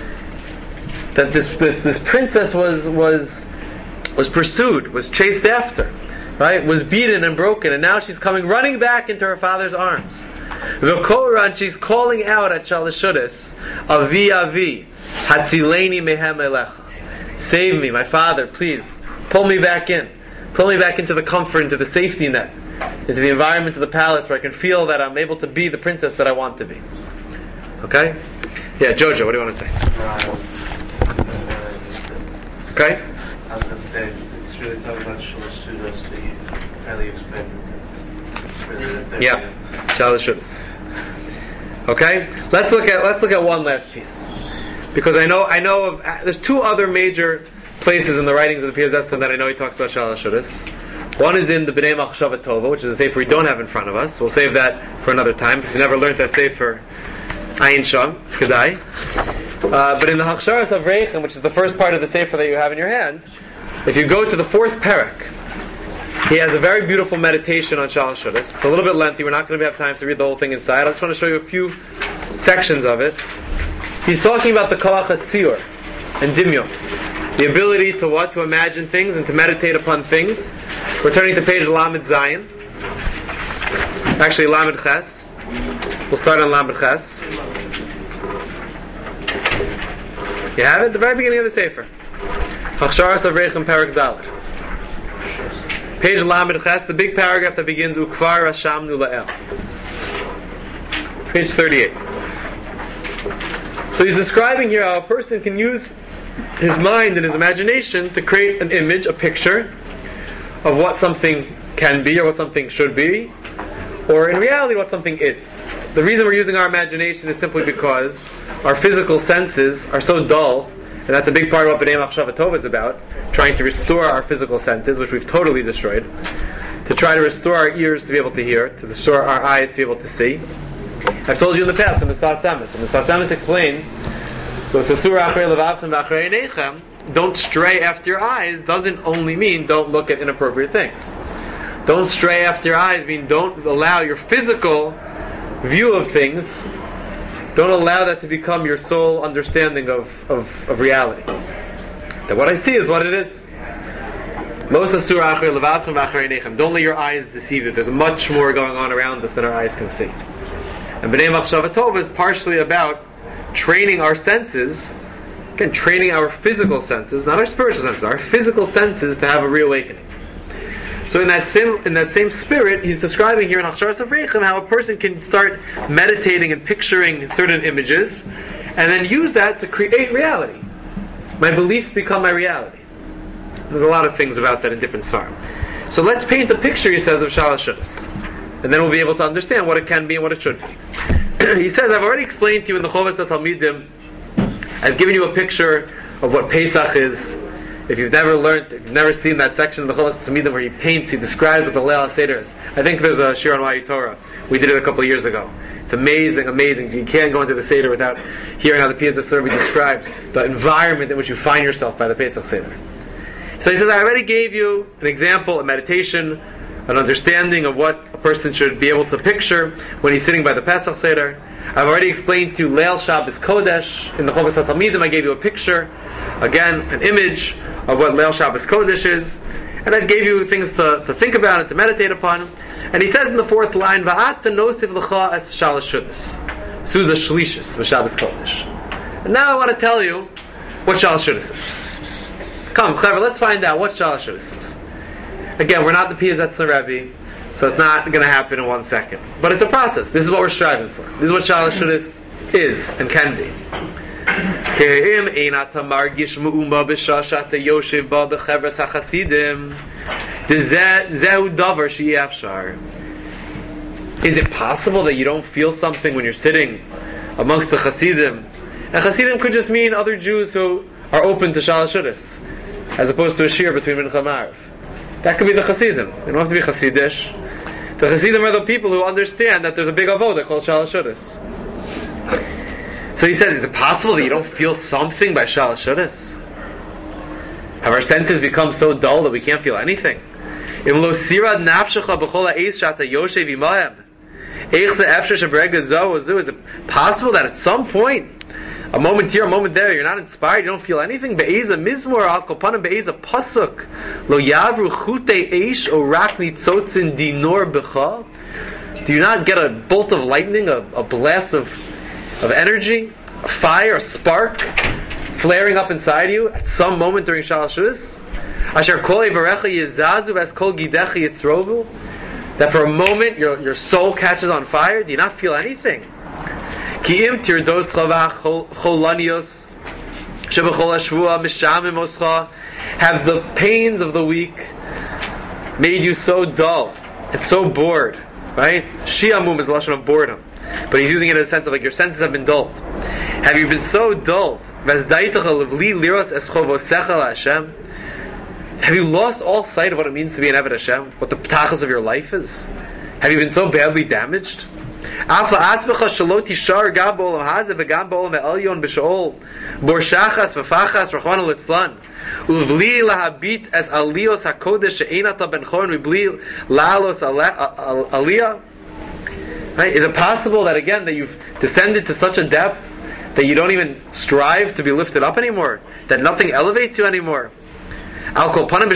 [SPEAKER 1] That this, this this princess was was was pursued, was chased after, right? Was beaten and broken, and now she's coming running back into her father's arms. V'koran, she's calling out at Shalashudis, Avi Avi, Hatzileni mehem elecha. Save me, my father, please. Pull me back in. Pull me back into the comfort, into the safety net, into the environment of the palace where I can feel that I'm able to be the princess that I want to be. Okay? Yeah, Jojo, what do you want to say? Okay?
[SPEAKER 2] I was going to say, it's really talking about Shalosh Shudas, but you highly explained it. It's really the third
[SPEAKER 1] Yeah, Shalosh Shudas. Okay? Let's look at let's look at one last piece. Because I know I know of uh, there's two other major places in the writings of the Piyazetzim that I know he talks about Shalosh Shudas. One is in the Bnei Machshava Tova, which is a sefer we don't have in front of us. We'll save that for another time. If you never learned that sefer, Ayin Sham, it's Kedai. Uh, but in the Hachsharas Avreichem, which is the first part of the sefer that you have in your hand, if you go to the fourth parak, he has a very beautiful meditation on Shalosh Shudas. It's a little bit lengthy. We're not going to have time to read the whole thing inside. I just want to show you a few sections of it. He's talking about the Koach HaTzior and Dimyon. The ability to what? To imagine things and to meditate upon things. We're turning to page Lamed Zayin. Actually, Lamed Ches. We'll start on Lamed Ches. You have it? The very beginning of the Sefer. Hachsharas Avreichem Parak Dalet. Page Lamed Ches, the big paragraph that begins Ukvar Rashamnu La'el. Page thirty-eight. So he's describing here how a person can use his mind and his imagination to create an image, a picture of what something can be or what something should be, or in reality what something is. The reason we're using our imagination is simply because our physical senses are so dull, and that's a big part of what Bnei Machshava Tova is about, trying to restore our physical senses, which we've totally destroyed, to try to restore our ears to be able to hear, to restore our eyes to be able to see. I've told you in the past from the Sfas Emes, and the Sfas Emes explains, don't stray after your eyes doesn't only mean don't look at inappropriate things. Don't stray after your eyes mean don't allow your physical view of things, don't allow that to become your sole understanding of, of, of reality. That what I see is what it is. Don't let your eyes deceive you. There's much more going on around us than our eyes can see. And Bnei Machshava Tova is partially about training our senses, again, training our physical senses, not our spiritual senses, our physical senses to have a reawakening. So in that same in that same spirit, he's describing here in Hachsharas Avreichem how a person can start meditating and picturing certain images, and then use that to create reality. My beliefs become my reality. There's a lot of things about that in different svarim. So let's paint a picture, he says, of Shalosh Shudas, and then we'll be able to understand what it can be and what it should be. He says, I've already explained to you in the Chovas HaTalmidim, I've given you a picture of what Pesach is. If you've never learned, if you've never seen that section of the Chovas HaTalmidim where he paints, he describes what the Leil HaSeder is. I think there's a Shir on Why Torah. We did it a couple of years ago. It's amazing, amazing. You can't go into the Seder without hearing how the Piyazetzim describes the environment in which you find yourself by the Pesach Seder. So he says, I already gave you an example, a meditation, an understanding of what a person should be able to picture when he's sitting by the Pesach Seder. I've already explained to you Leil Shabbos Kodesh. In the Chovas HaTalmidim I gave you a picture, again, an image of what Leil Shabbos Kodesh is. And I gave you things to, to think about and to meditate upon. And he says in the fourth line, Va'at nosiv l'cha es Shalosh Shudas, Suda Shlishis v'Shabbos Kodesh. And now I want to tell you what Shalosh Shudas is. Come, clever, let's find out what Shalosh Shudas is. Again, we're not the Piyazetzim Rebbe, so it's not going to happen in one second. But it's a process. This is what we're striving for. This is what Shalosh Shudas is and can be. Is it possible that you don't feel something when you're sitting amongst the Chasidim? And Chasidim could just mean other Jews who are open to Shalosh Shudas, as opposed to a shir between Mincha and Ma'ariv. That could be the Chasidim. They don't have to be Chasidish. The Chasidim are the people who understand that there's a big avodah called Shalosh Shudas. So he says, is it possible that you don't feel something by Shalosh Shudas? Have our senses become so dull that we can't feel anything? Is it possible that at some point, a moment here, a moment there, you're not inspired, you don't feel anything? Be'eza mizmor al kopanim be'eza pasuk lo yavru chutei eish o rak nitzotzin dinor b'cha. Do Do you not get a bolt of lightning, a, a blast of, of energy, a fire, a spark flaring up inside you at some moment during Shalosh Shudas? Asher kol yivarecha yizazu ves kol gidecha yitzrovu. That for a moment your, your soul catches on fire. Do you not feel anything? Ki im tirdoscha v'cholanios shebechol hashvua mishamim oscha. Have the pains of the week made you so dull and so bored? Right? Shi'amum is the lashon of boredom, but he's using it in a sense of like your senses have been dulled. Have you been so dulled? Have you lost all sight of what it means to be an Eved Hashem? What the ptachas of your life is? Have you been so badly damaged? Right? Is it possible that again that you've descended to such a depth that you don't even strive to be lifted up anymore? That nothing elevates you anymore? At least on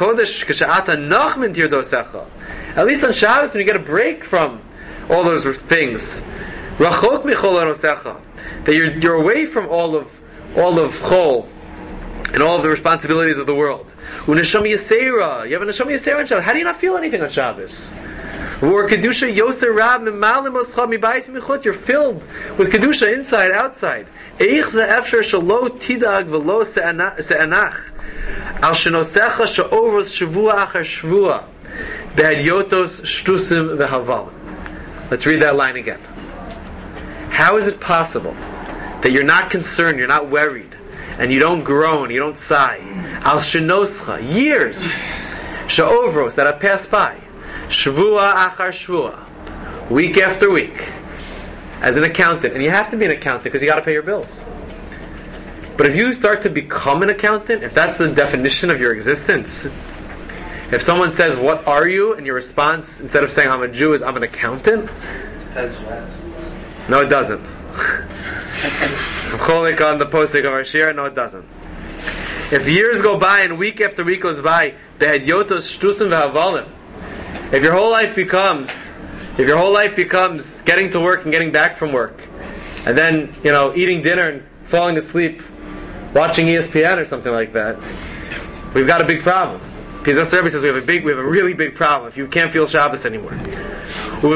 [SPEAKER 1] Shabbos, when you get a break from all those things, that you're, you're away from all of all of Chol and all of the responsibilities of the world. You have a Neshama Yisera on Shabbos. How do you not feel anything on Shabbos? Or Kedusha Yoser Rab Mimalim Oscha Mibayis Michutz. You're filled with Kedusha inside, outside. Eich ze efsher shelo tidag v'lo se'anach al shenosecha she'ovros shavua achar shavua behadyotos shtusim v'havalim. Let's read that line again. How is it possible that you're not concerned, you're not worried, and you don't groan, you don't sigh? Al shenoscha, years she'ovros that have passed by, shavua achar shavua, week after week, as an accountant. And you have to be an accountant because you got to pay your bills. But if you start to become an accountant, if that's the definition of your existence, if someone says, "What are you?" and your response, instead of saying, "I'm a Jew," is, "I'm an accountant,"
[SPEAKER 2] That's fast.
[SPEAKER 1] no, it doesn't. I'm cholik on the posting of our shir. No, it doesn't. If years go by and week after week goes by, behadyotos shtusim v'havalim, if your whole life becomes If your whole life becomes getting to work and getting back from work, and then, you know, eating dinner and falling asleep, watching E S P N or something like that, we've got a big problem. Because that's what says we have a big, we have a really big problem if you can't feel Shabbos anymore. To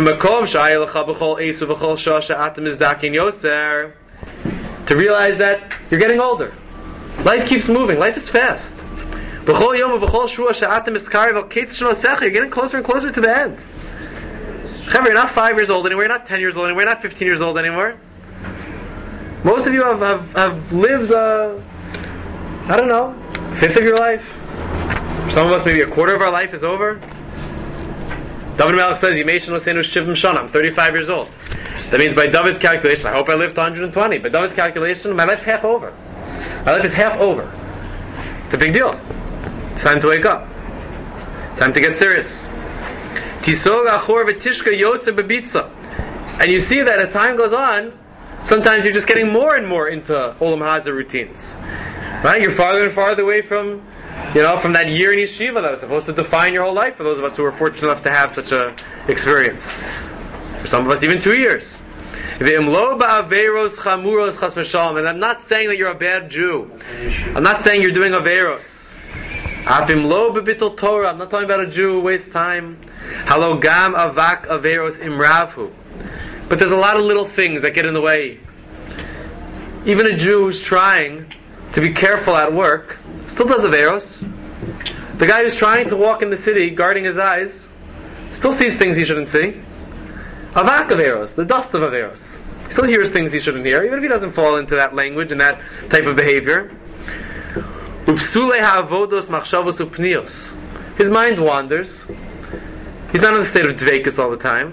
[SPEAKER 1] realize that you're getting older. Life keeps moving. Life is fast. You're getting closer and closer to the end. You're not five years old anymore, you're not ten years old anymore, you're not fifteen years old anymore. Most of you have, have, have lived, uh, I don't know, a fifth of your life. For some of us, maybe a quarter of our life is over. David Melech says, I'm thirty-five years old. That means by David's calculation, I hope I lived to one hundred twenty. By David's calculation, my life's half over. My life is half over. It's a big deal. It's time to wake up. It's time to get serious. And you see that as time goes on, sometimes you're just getting more and more into Olam Hazeh routines. Right? You're farther and farther away from, you know, from that year in yeshiva that was supposed to define your whole life for those of us who were fortunate enough to have such an experience. For some of us, even two years. And I'm not saying that you're a bad Jew. I'm not saying you're doing Averos. I'm not talking about a Jew who wastes time. Halogam avak averos imravhu. But there's a lot of little things that get in the way. Even a Jew who's trying to be careful at work still does averos. The guy who's trying to walk in the city, guarding his eyes, still sees things he shouldn't see. Avak averos, the dust of averos. He still hears things he shouldn't hear, even if he doesn't fall into that language and that type of behavior. His mind wanders. He's not in the state of dveikus all the time.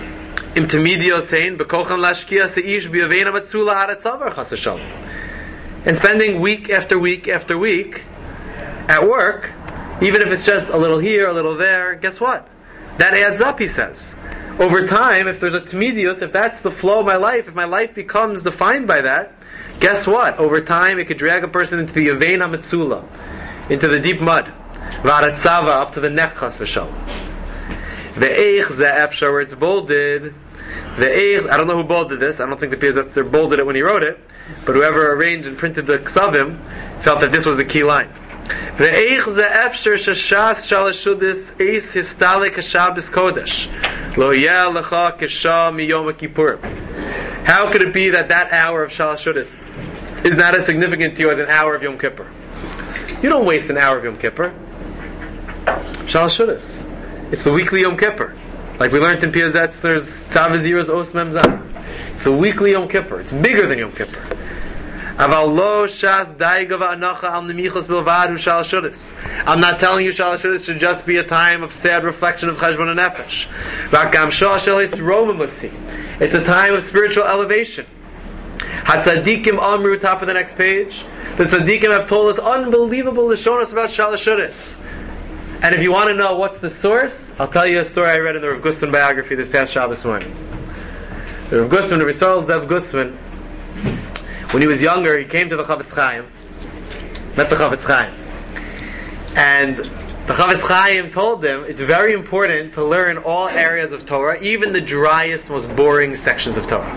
[SPEAKER 1] And spending week after week after week at work, even if it's just a little here, a little there, guess what? That adds up, he says. Over time, if there's a tmidius, if that's the flow of my life, if my life becomes defined by that, guess what? Over time, it could drag a person into the Yavein HaMetzula, into the deep mud. V'aratzava, up to the neck, chas v'shalom. Ve'eich ze'efshar, where it's bolded. Ve'eich, I don't know who bolded this. I don't think the Piazetzer bolded it when he wrote it, but whoever arranged and printed the Ksavim felt that this was the key line. Ve'eich ze'efshar shashas shalashudis eis histale kashabis kodesh lo yeh lecha kesha miyom kippurim. How could it be that that hour of shalashudis is not as significant to you as an hour of Yom Kippur? You don't waste an hour of Yom Kippur. Shalashudis. It's the weekly Yom Kippur. Like we learned in Piazetz, there's Tzavazira's Os Mem Zayin. It's the weekly Yom Kippur. It's bigger than Yom Kippur. Aval lo shas daigava anacha al nemichos bilvad hu shalashudis. I'm not telling you shalashudis should just be a time of sad reflection of cheshbon and nefesh. Rakam shal shalis romimasi. It's a time of spiritual elevation. Hatzadikim amru, top of the next page. The tzadikim have told us unbelievable lishonos about shalashudis. And if you want to know what's the source, I'll tell you a story I read in the Rav Gusman biography this past Shabbos morning. The Rav Gusman, Rav Yisrael Zev Gusman, when he was younger, he came to the Chavetz Chaim, met the Chavetz Chaim, and the Chavetz Chaim told him it's very important to learn all areas of Torah, even the driest, most boring sections of Torah,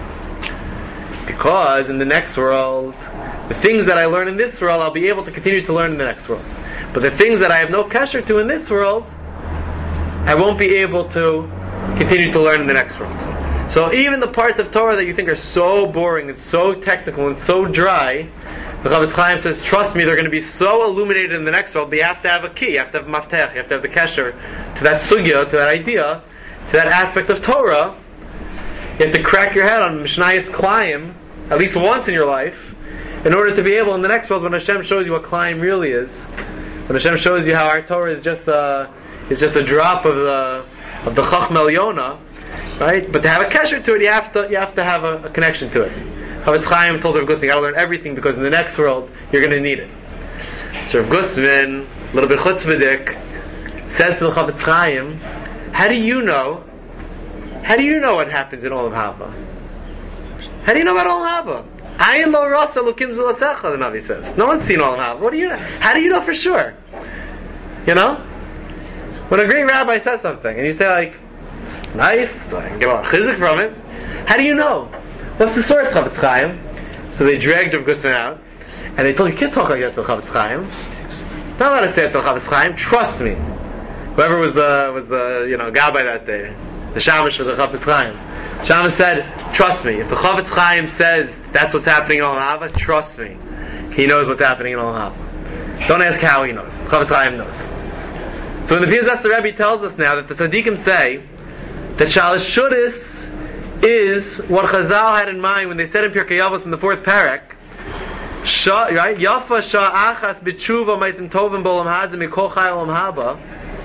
[SPEAKER 1] because in the next world, the things that I learn in this world, I'll be able to continue to learn in the next world. But the things that I have no kasher to in this world, I won't be able to continue to learn in the next world. So even the parts of Torah that you think are so boring and so technical and so dry, the Chavetz Chaim says, trust me, they're going to be so illuminated in the next world, but you have to have a key, you have to have maftech, you have to have the kasher to that sugya, to that idea, to that aspect of Torah. You have to crack your head on Mishnayos Klayim at least once in your life in order to be able in the next world, when Hashem shows you what Klayim really is, when Hashem shows you how our Torah is just a is just a drop of the of the Chachma Yonah, right? But to have a kesher to it, you have to you have to have a, a connection to it. Chavetz Chaim told Rav Gusman, you got to learn everything because in the next world you're going to need it. So Rav Gusman, a little bit chutzpahdik, says to the Chavetz Chaim, how do you know? How do you know what happens in Olam Haba? How do you know about Olam Haba? Ayin lo rasa lukim zulasecha, the Navi says. No one's seen Olam Haba. What do you know? How do you know for sure? You know? When a great rabbi says something, and you say like, nice, I can get a lot of chizik from it. How do you know? What's the source, Chavetz Chaim? So they dragged Rav Gusman out, and they told him, you can't talk like that to Chavetz Chaim. Not allowed to say it to Chavetz Chaim. Trust me. Whoever was the, was the you know, gabbai that day, the shamash was the Chavetz Chaim. Shammah said, trust me, if the Chavetz Chaim says that's what's happening in Olam Haba, trust me, he knows what's happening in Olam Haba. Don't ask how he knows. The Chavetz Chaim knows. So when the Piazetzer Rebbe tells us now that the Tzaddikim say that Shalashudis is what Chazal had in mind when they said in Pirkei Avos in the fourth parak, right? Yafa Shah Achas B'tshuva Ma'asim Tovim B'Olam Hazeh Mikol Chai Olam Haba.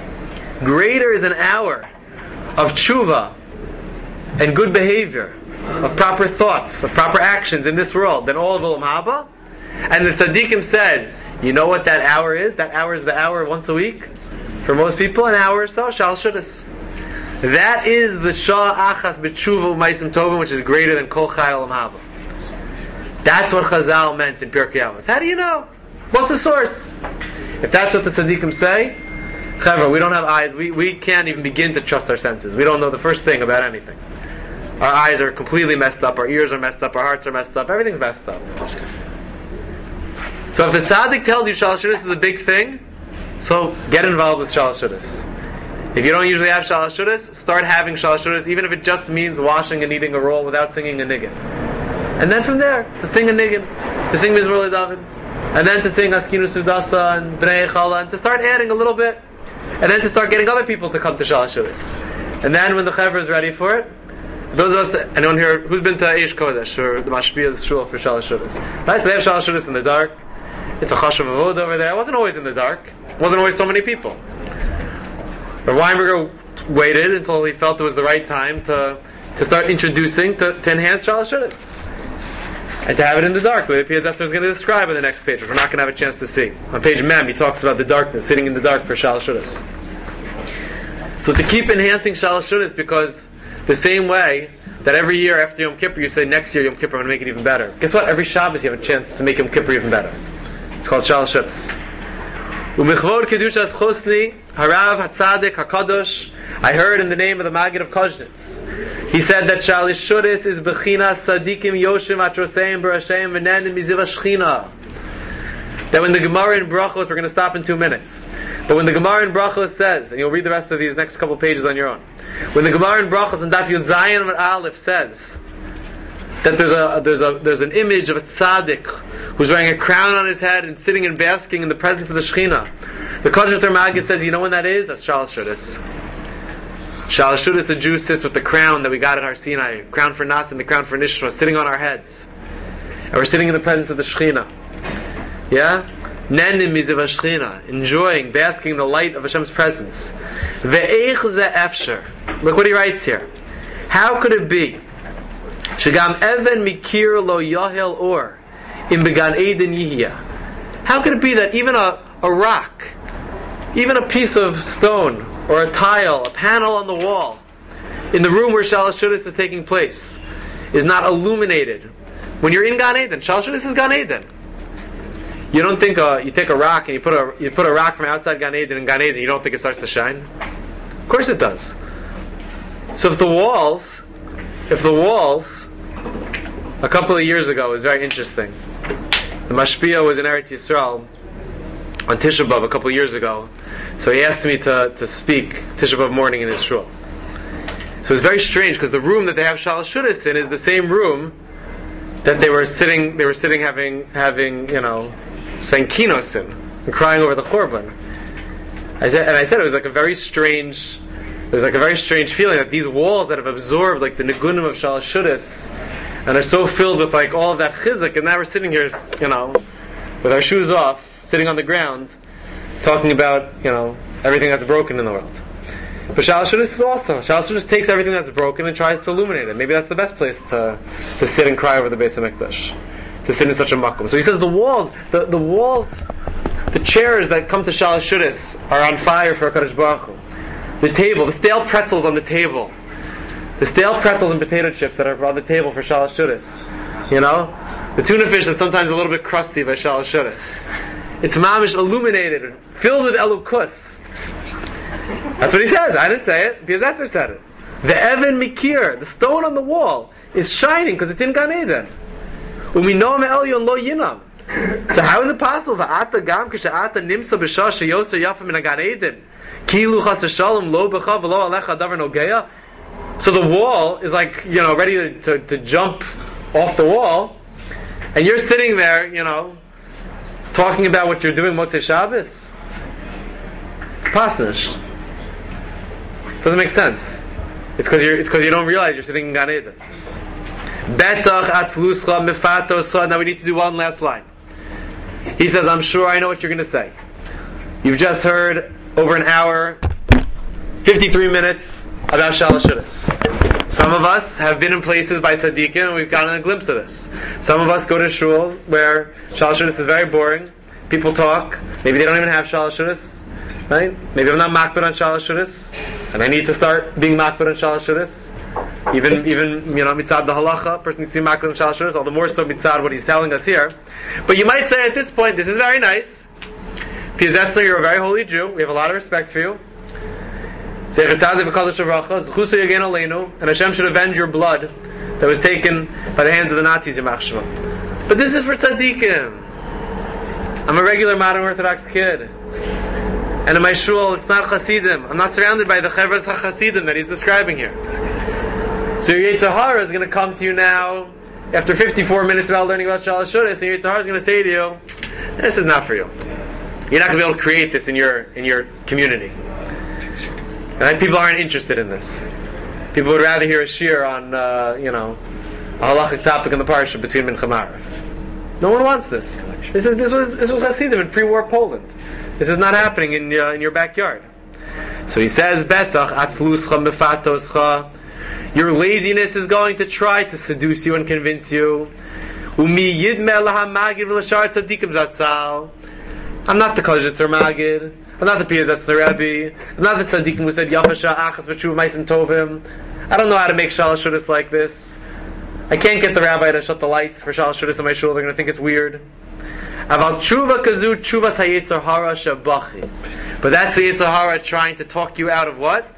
[SPEAKER 1] Greater is an hour of tshuva and good behavior, of proper thoughts, of proper actions in this world than all of Olam Haba. And the tzaddikim said, you know what that hour is? That hour is the hour once a week. For most people, an hour or so, Shalashudis. That is the Shah Achas B'tshuva Ma'asim Tovim, which is greater than Kol Chai Olam Haba. That's what Chazal meant in Pirkei Avos. How do you know? What's the source? If that's what the tzaddikim say, Chevra, we don't have eyes. We, we can't even begin to trust our senses. We don't know the first thing about anything. Our eyes are completely messed up. Our ears are messed up. Our hearts are messed up. Everything's messed up. So if the tzaddik tells you Shalashudis is a big thing, so get involved with Shalashudis. If you don't usually have Shalashudis, start having Shalashudis, even if it just means washing and eating a roll without singing a niggin. And then from there, to sing a niggin, to sing Mizmor LeDavid, and then to sing Askinu Sudasa and Bnei Chala, and to start adding a little bit, and then to start getting other people to come to Shalashudis. And then when the Chevra is ready for it, those of us, anyone here who's been to Eish Kodesh or the Mashpiyah's shul for Shalashudis, right? So they have Shalashudis in the dark. It's a chashuv avod over there. It wasn't always in the dark. It wasn't always so many people. But Weinberger waited until he felt it was the right time to to start introducing, to, to enhance Shalashudis. And to have it in the dark, the way the Piazetzer is going to describe in the next page, which we're not going to have a chance to see. On page Mem, he talks about the darkness, sitting in the dark for Shalashudis. So to keep enhancing Shalashudis, because the same way that every year after Yom Kippur you say, next year Yom Kippur I'm going to make it even better. Guess what? Every Shabbos you have a chance to make Yom Kippur even better. It's called Shalashudis. U'mechvod kedushas chosni harav hatzadik hakadosh I heard in the name of the Maggid of Koznitz. He said that Shalish Shudis is Bechina Sadikim Yoshim Atroseim Barashem Venenim Miziva Shchina. That when the Gemara in Brachos, we're going to stop in two minutes. But when the Gemara in Brachos says, and you'll read the rest of these next couple pages on your own. When the Gemara in Brachos and Daf Yud Zayin and Aleph says that there's a there's a there's an image of a tzaddik who's wearing a crown on his head and sitting and basking in the presence of the Shechina. The Koshter Maggid says, you know when that is? That's Shalish Shudis. Shalish Shudis, the Jew sits with the crown that we got at Har Sinai, crown for Nas and the crown for Nishma, sitting on our heads, and we're sitting in the presence of the Shechina. Yeah? Nenim miziv Shechina, enjoying, basking in the light of Hashem's presence. Ve'eich ze efsher. Look what he writes here. How could it be? Shagam even mikir lo yahel or in began Eden yihya. How could it be that even a, a rock, even a piece of stone or a tile, a panel on the wall in the room where Shalish Shudis is taking place is not illuminated when you're in Gan Eden? Shalish Shudis is Gan Eden. You don't think uh, you take a rock and you put a you put a rock from outside Gan Eden in Gan Eden, you don't think it starts to shine? Of course it does. So if the walls, if the walls, a couple of years ago, it was very interesting. The Mashpia was in Eretz Yisrael on Tisha B'Av a couple of years ago, so he asked me to, to speak Tisha B'Av morning in his shul. So it's very strange because the room that they have Shalish Shudis in is the same room that they were sitting. They were sitting having having you know. saying kinos in and crying over the korban. I said, and I said it was like a very strange. It was like a very strange feeling that these walls that have absorbed like the nigunim of Shalish Shudis and are so filled with like all of that chizuk, and now we're sitting here, you know, with our shoes off, sitting on the ground, talking about you know everything that's broken in the world. But Shalish Shudis is also Shalish Shudis takes everything that's broken and tries to illuminate it. Maybe that's the best place to to sit and cry over the Beis HaMikdash. To sit in such a makom. So he says the walls, the, the walls, the chairs that come to Shalish Shudis are on fire for HaKadosh Baruch Hu. The table, the stale pretzels on the table, the stale pretzels and potato chips that are on the table for Shalish Shudis. You know, the tuna fish that's sometimes a little bit crusty by Shalish Shudis. It's mamish illuminated, filled with elukus. That's what he says. I didn't say it. Piazetzer said it. The Evan Mikir, the stone on the wall, is shining because it's in Gan Eden. So how is it possible? So the wall is like, you know, ready to, to, to jump off the wall, and you're sitting there, you know, talking about what you're doing Motzei Shabbos. It's pasnish. Doesn't make sense. It's because you're it's because you don't realize you're sitting in Gan Eden. Now we need to do one last line. He says, I'm sure I know what you're going to say. You've just heard over an hour, fifty-three minutes about Shalish Shudis. Some of us have been in places by tzaddikim and we've gotten a glimpse of this. Some of us go to shul where Shalish Shudis is very boring. People talk. Maybe they don't even have Shalish Shudis. Right? Maybe I'm not makbid on Shalish Shudis, and I need to start being makbid on Shalish Shudis. Even, even you know, mitzad the halacha, person needs to be makbid on Shalish Shudis, all the more so mitzad what he's telling us here. But you might say at this point, this is very nice. Piazetzer, you're a very holy Jew. We have a lot of respect for you. And Hashem should avenge your blood that was taken by the hands of the Nazis in Machshava. But this is for tzaddikim. I'm a regular modern Orthodox kid. And in my shul, it's not Hasidim. I'm not surrounded by the Chevras HaChasidim that he's describing here. So your Yetzer Hara is going to come to you now, after fifty-four minutes about learning about Shalish Shudis, and your Yetzer Hara is going to say to you, this is not for you. You're not going to be able to create this in your in your community. Right? People aren't interested in this. People would rather hear a shir on, uh, you know, a halachic topic in the parsha between Mincha Marav. No one wants this. This is this was this was Hasidim in pre-war Poland. This is not happening in uh, in your backyard. So he says, "Betach atzluscha mefatoscha." Your laziness is going to try to seduce you and convince you. Umi yidme lahamagid v'lashar tzadikim zatzal. I'm not the Koshitzer Magid. I'm not the Piazetzer Rebbe. I'm not the tzaddikim who said Yafasha achas v'tshuva ma'asim tovim. I don't know how to make Shalish Shudis like this. I can't get the rabbi to shut the lights for Shalish Shudis in my shul. They're going to think it's weird. About tshuva kazu tshuva haYetzer Hara shabachi. But that's the Yetzer Hara trying to talk you out of what?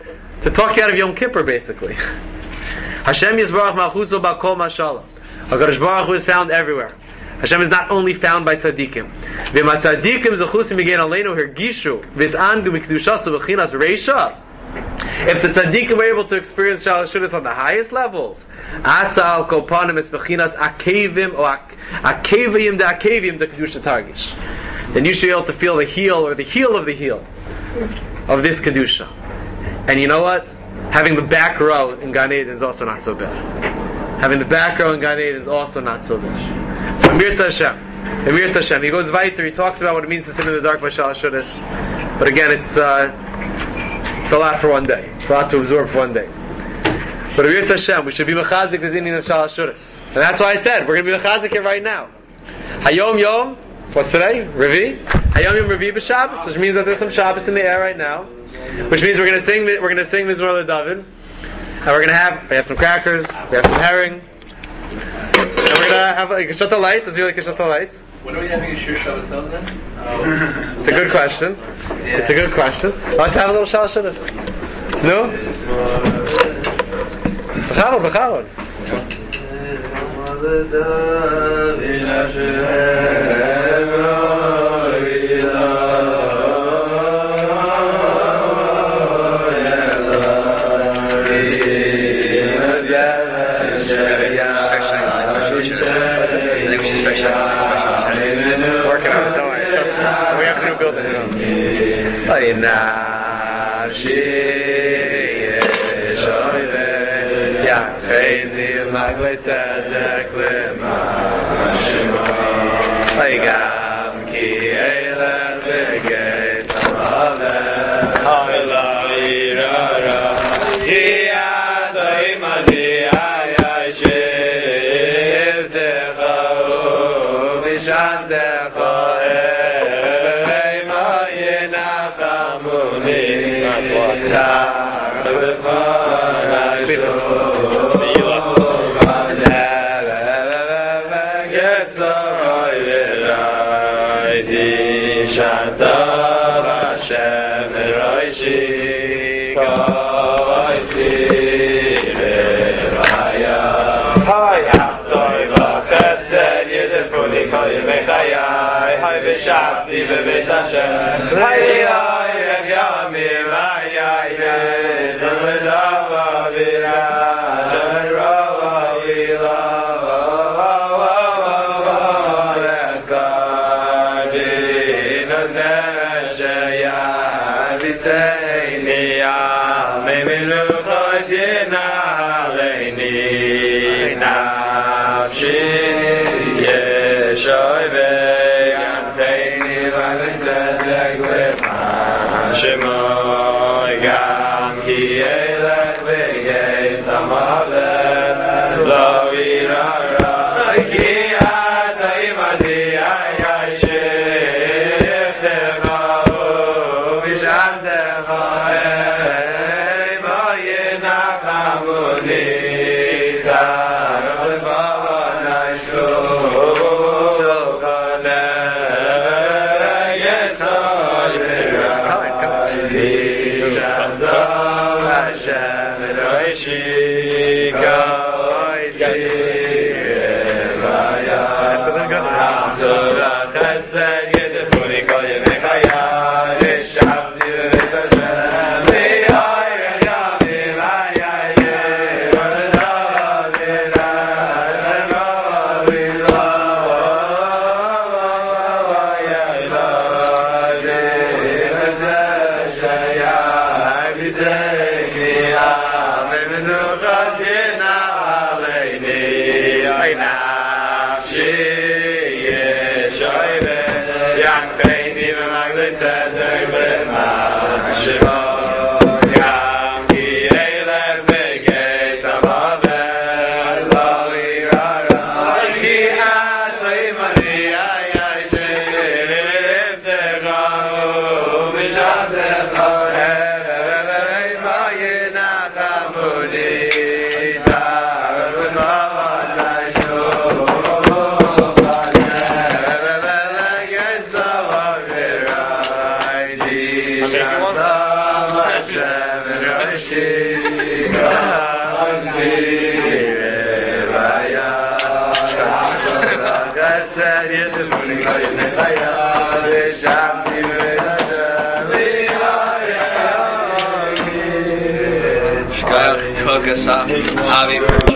[SPEAKER 1] to talk you out of Yom Kippur, basically. Hashem Yisbarach Malchuso Ba'Kol Mashallah. HaKadosh Baruch Hu is found everywhere. Hashem is not only found by tzaddikim. V'ma tzaddikim zechusim yigen aleinu hergishu v'is'angu mikdushasu v'chinas reisha. If the tzaddikim were able to experience Shalosh Shudas on the highest levels, ata al kopanim es bechinas akevim or akevim de akevim de kedusha targish, then you should be able to feel the heel or the heel of the heel of this kedusha. And you know what? Having the back row in Gan Eden is also not so bad. Having the back row in Gan Eden is also not so bad. So Amir Tzashem, Amir Tzashem, he goes weiter. He talks about what it means to sit in the dark by Shalosh Shudas. But again, it's uh, it's a lot for one day. It's a lot to absorb for one day. But Amir Tzashem, we should be mechazik the Indian of Shalosh Shudas, and that's why I said we're going to be mechazik here right now. Hayom Yom, what's today? Revi. Hayom Yom Revi b'Shabbos, which means that there's some Shabbos in the air right now. Which means we're going to sing. We're going to sing Mizmor LeDavid. And we're going to have, we have some crackers, we have some herring, and we're going to have like, shut the lights, it's really like shut the lights.
[SPEAKER 2] When are we having a Shir Shabbaton then?
[SPEAKER 1] Oh. It's a good question. Yeah. It's a good question. Let's have a little Shalosh Shudas. No? B'chavon, b'chavon. Working on it, don't worry, trust me. We have to do building it
[SPEAKER 3] Shavti b'beis Hashem, Hayay Yamim Hayay Tzoledava Vila Hashem Rava Vila Yasadi Naznesheya Vitzeini Amemilu Chazina Leini Nafshi Yeshoyve Shemoy Gam Ki Elech V'Gei Tzamavet Lo Yirara Ki Ata Imadi Ayay Shiftecha U'Vishantecha Ema Yinachamuni Tarach Lebava Naishu Shanta
[SPEAKER 4] Shkoyach, Kogasach, Avi for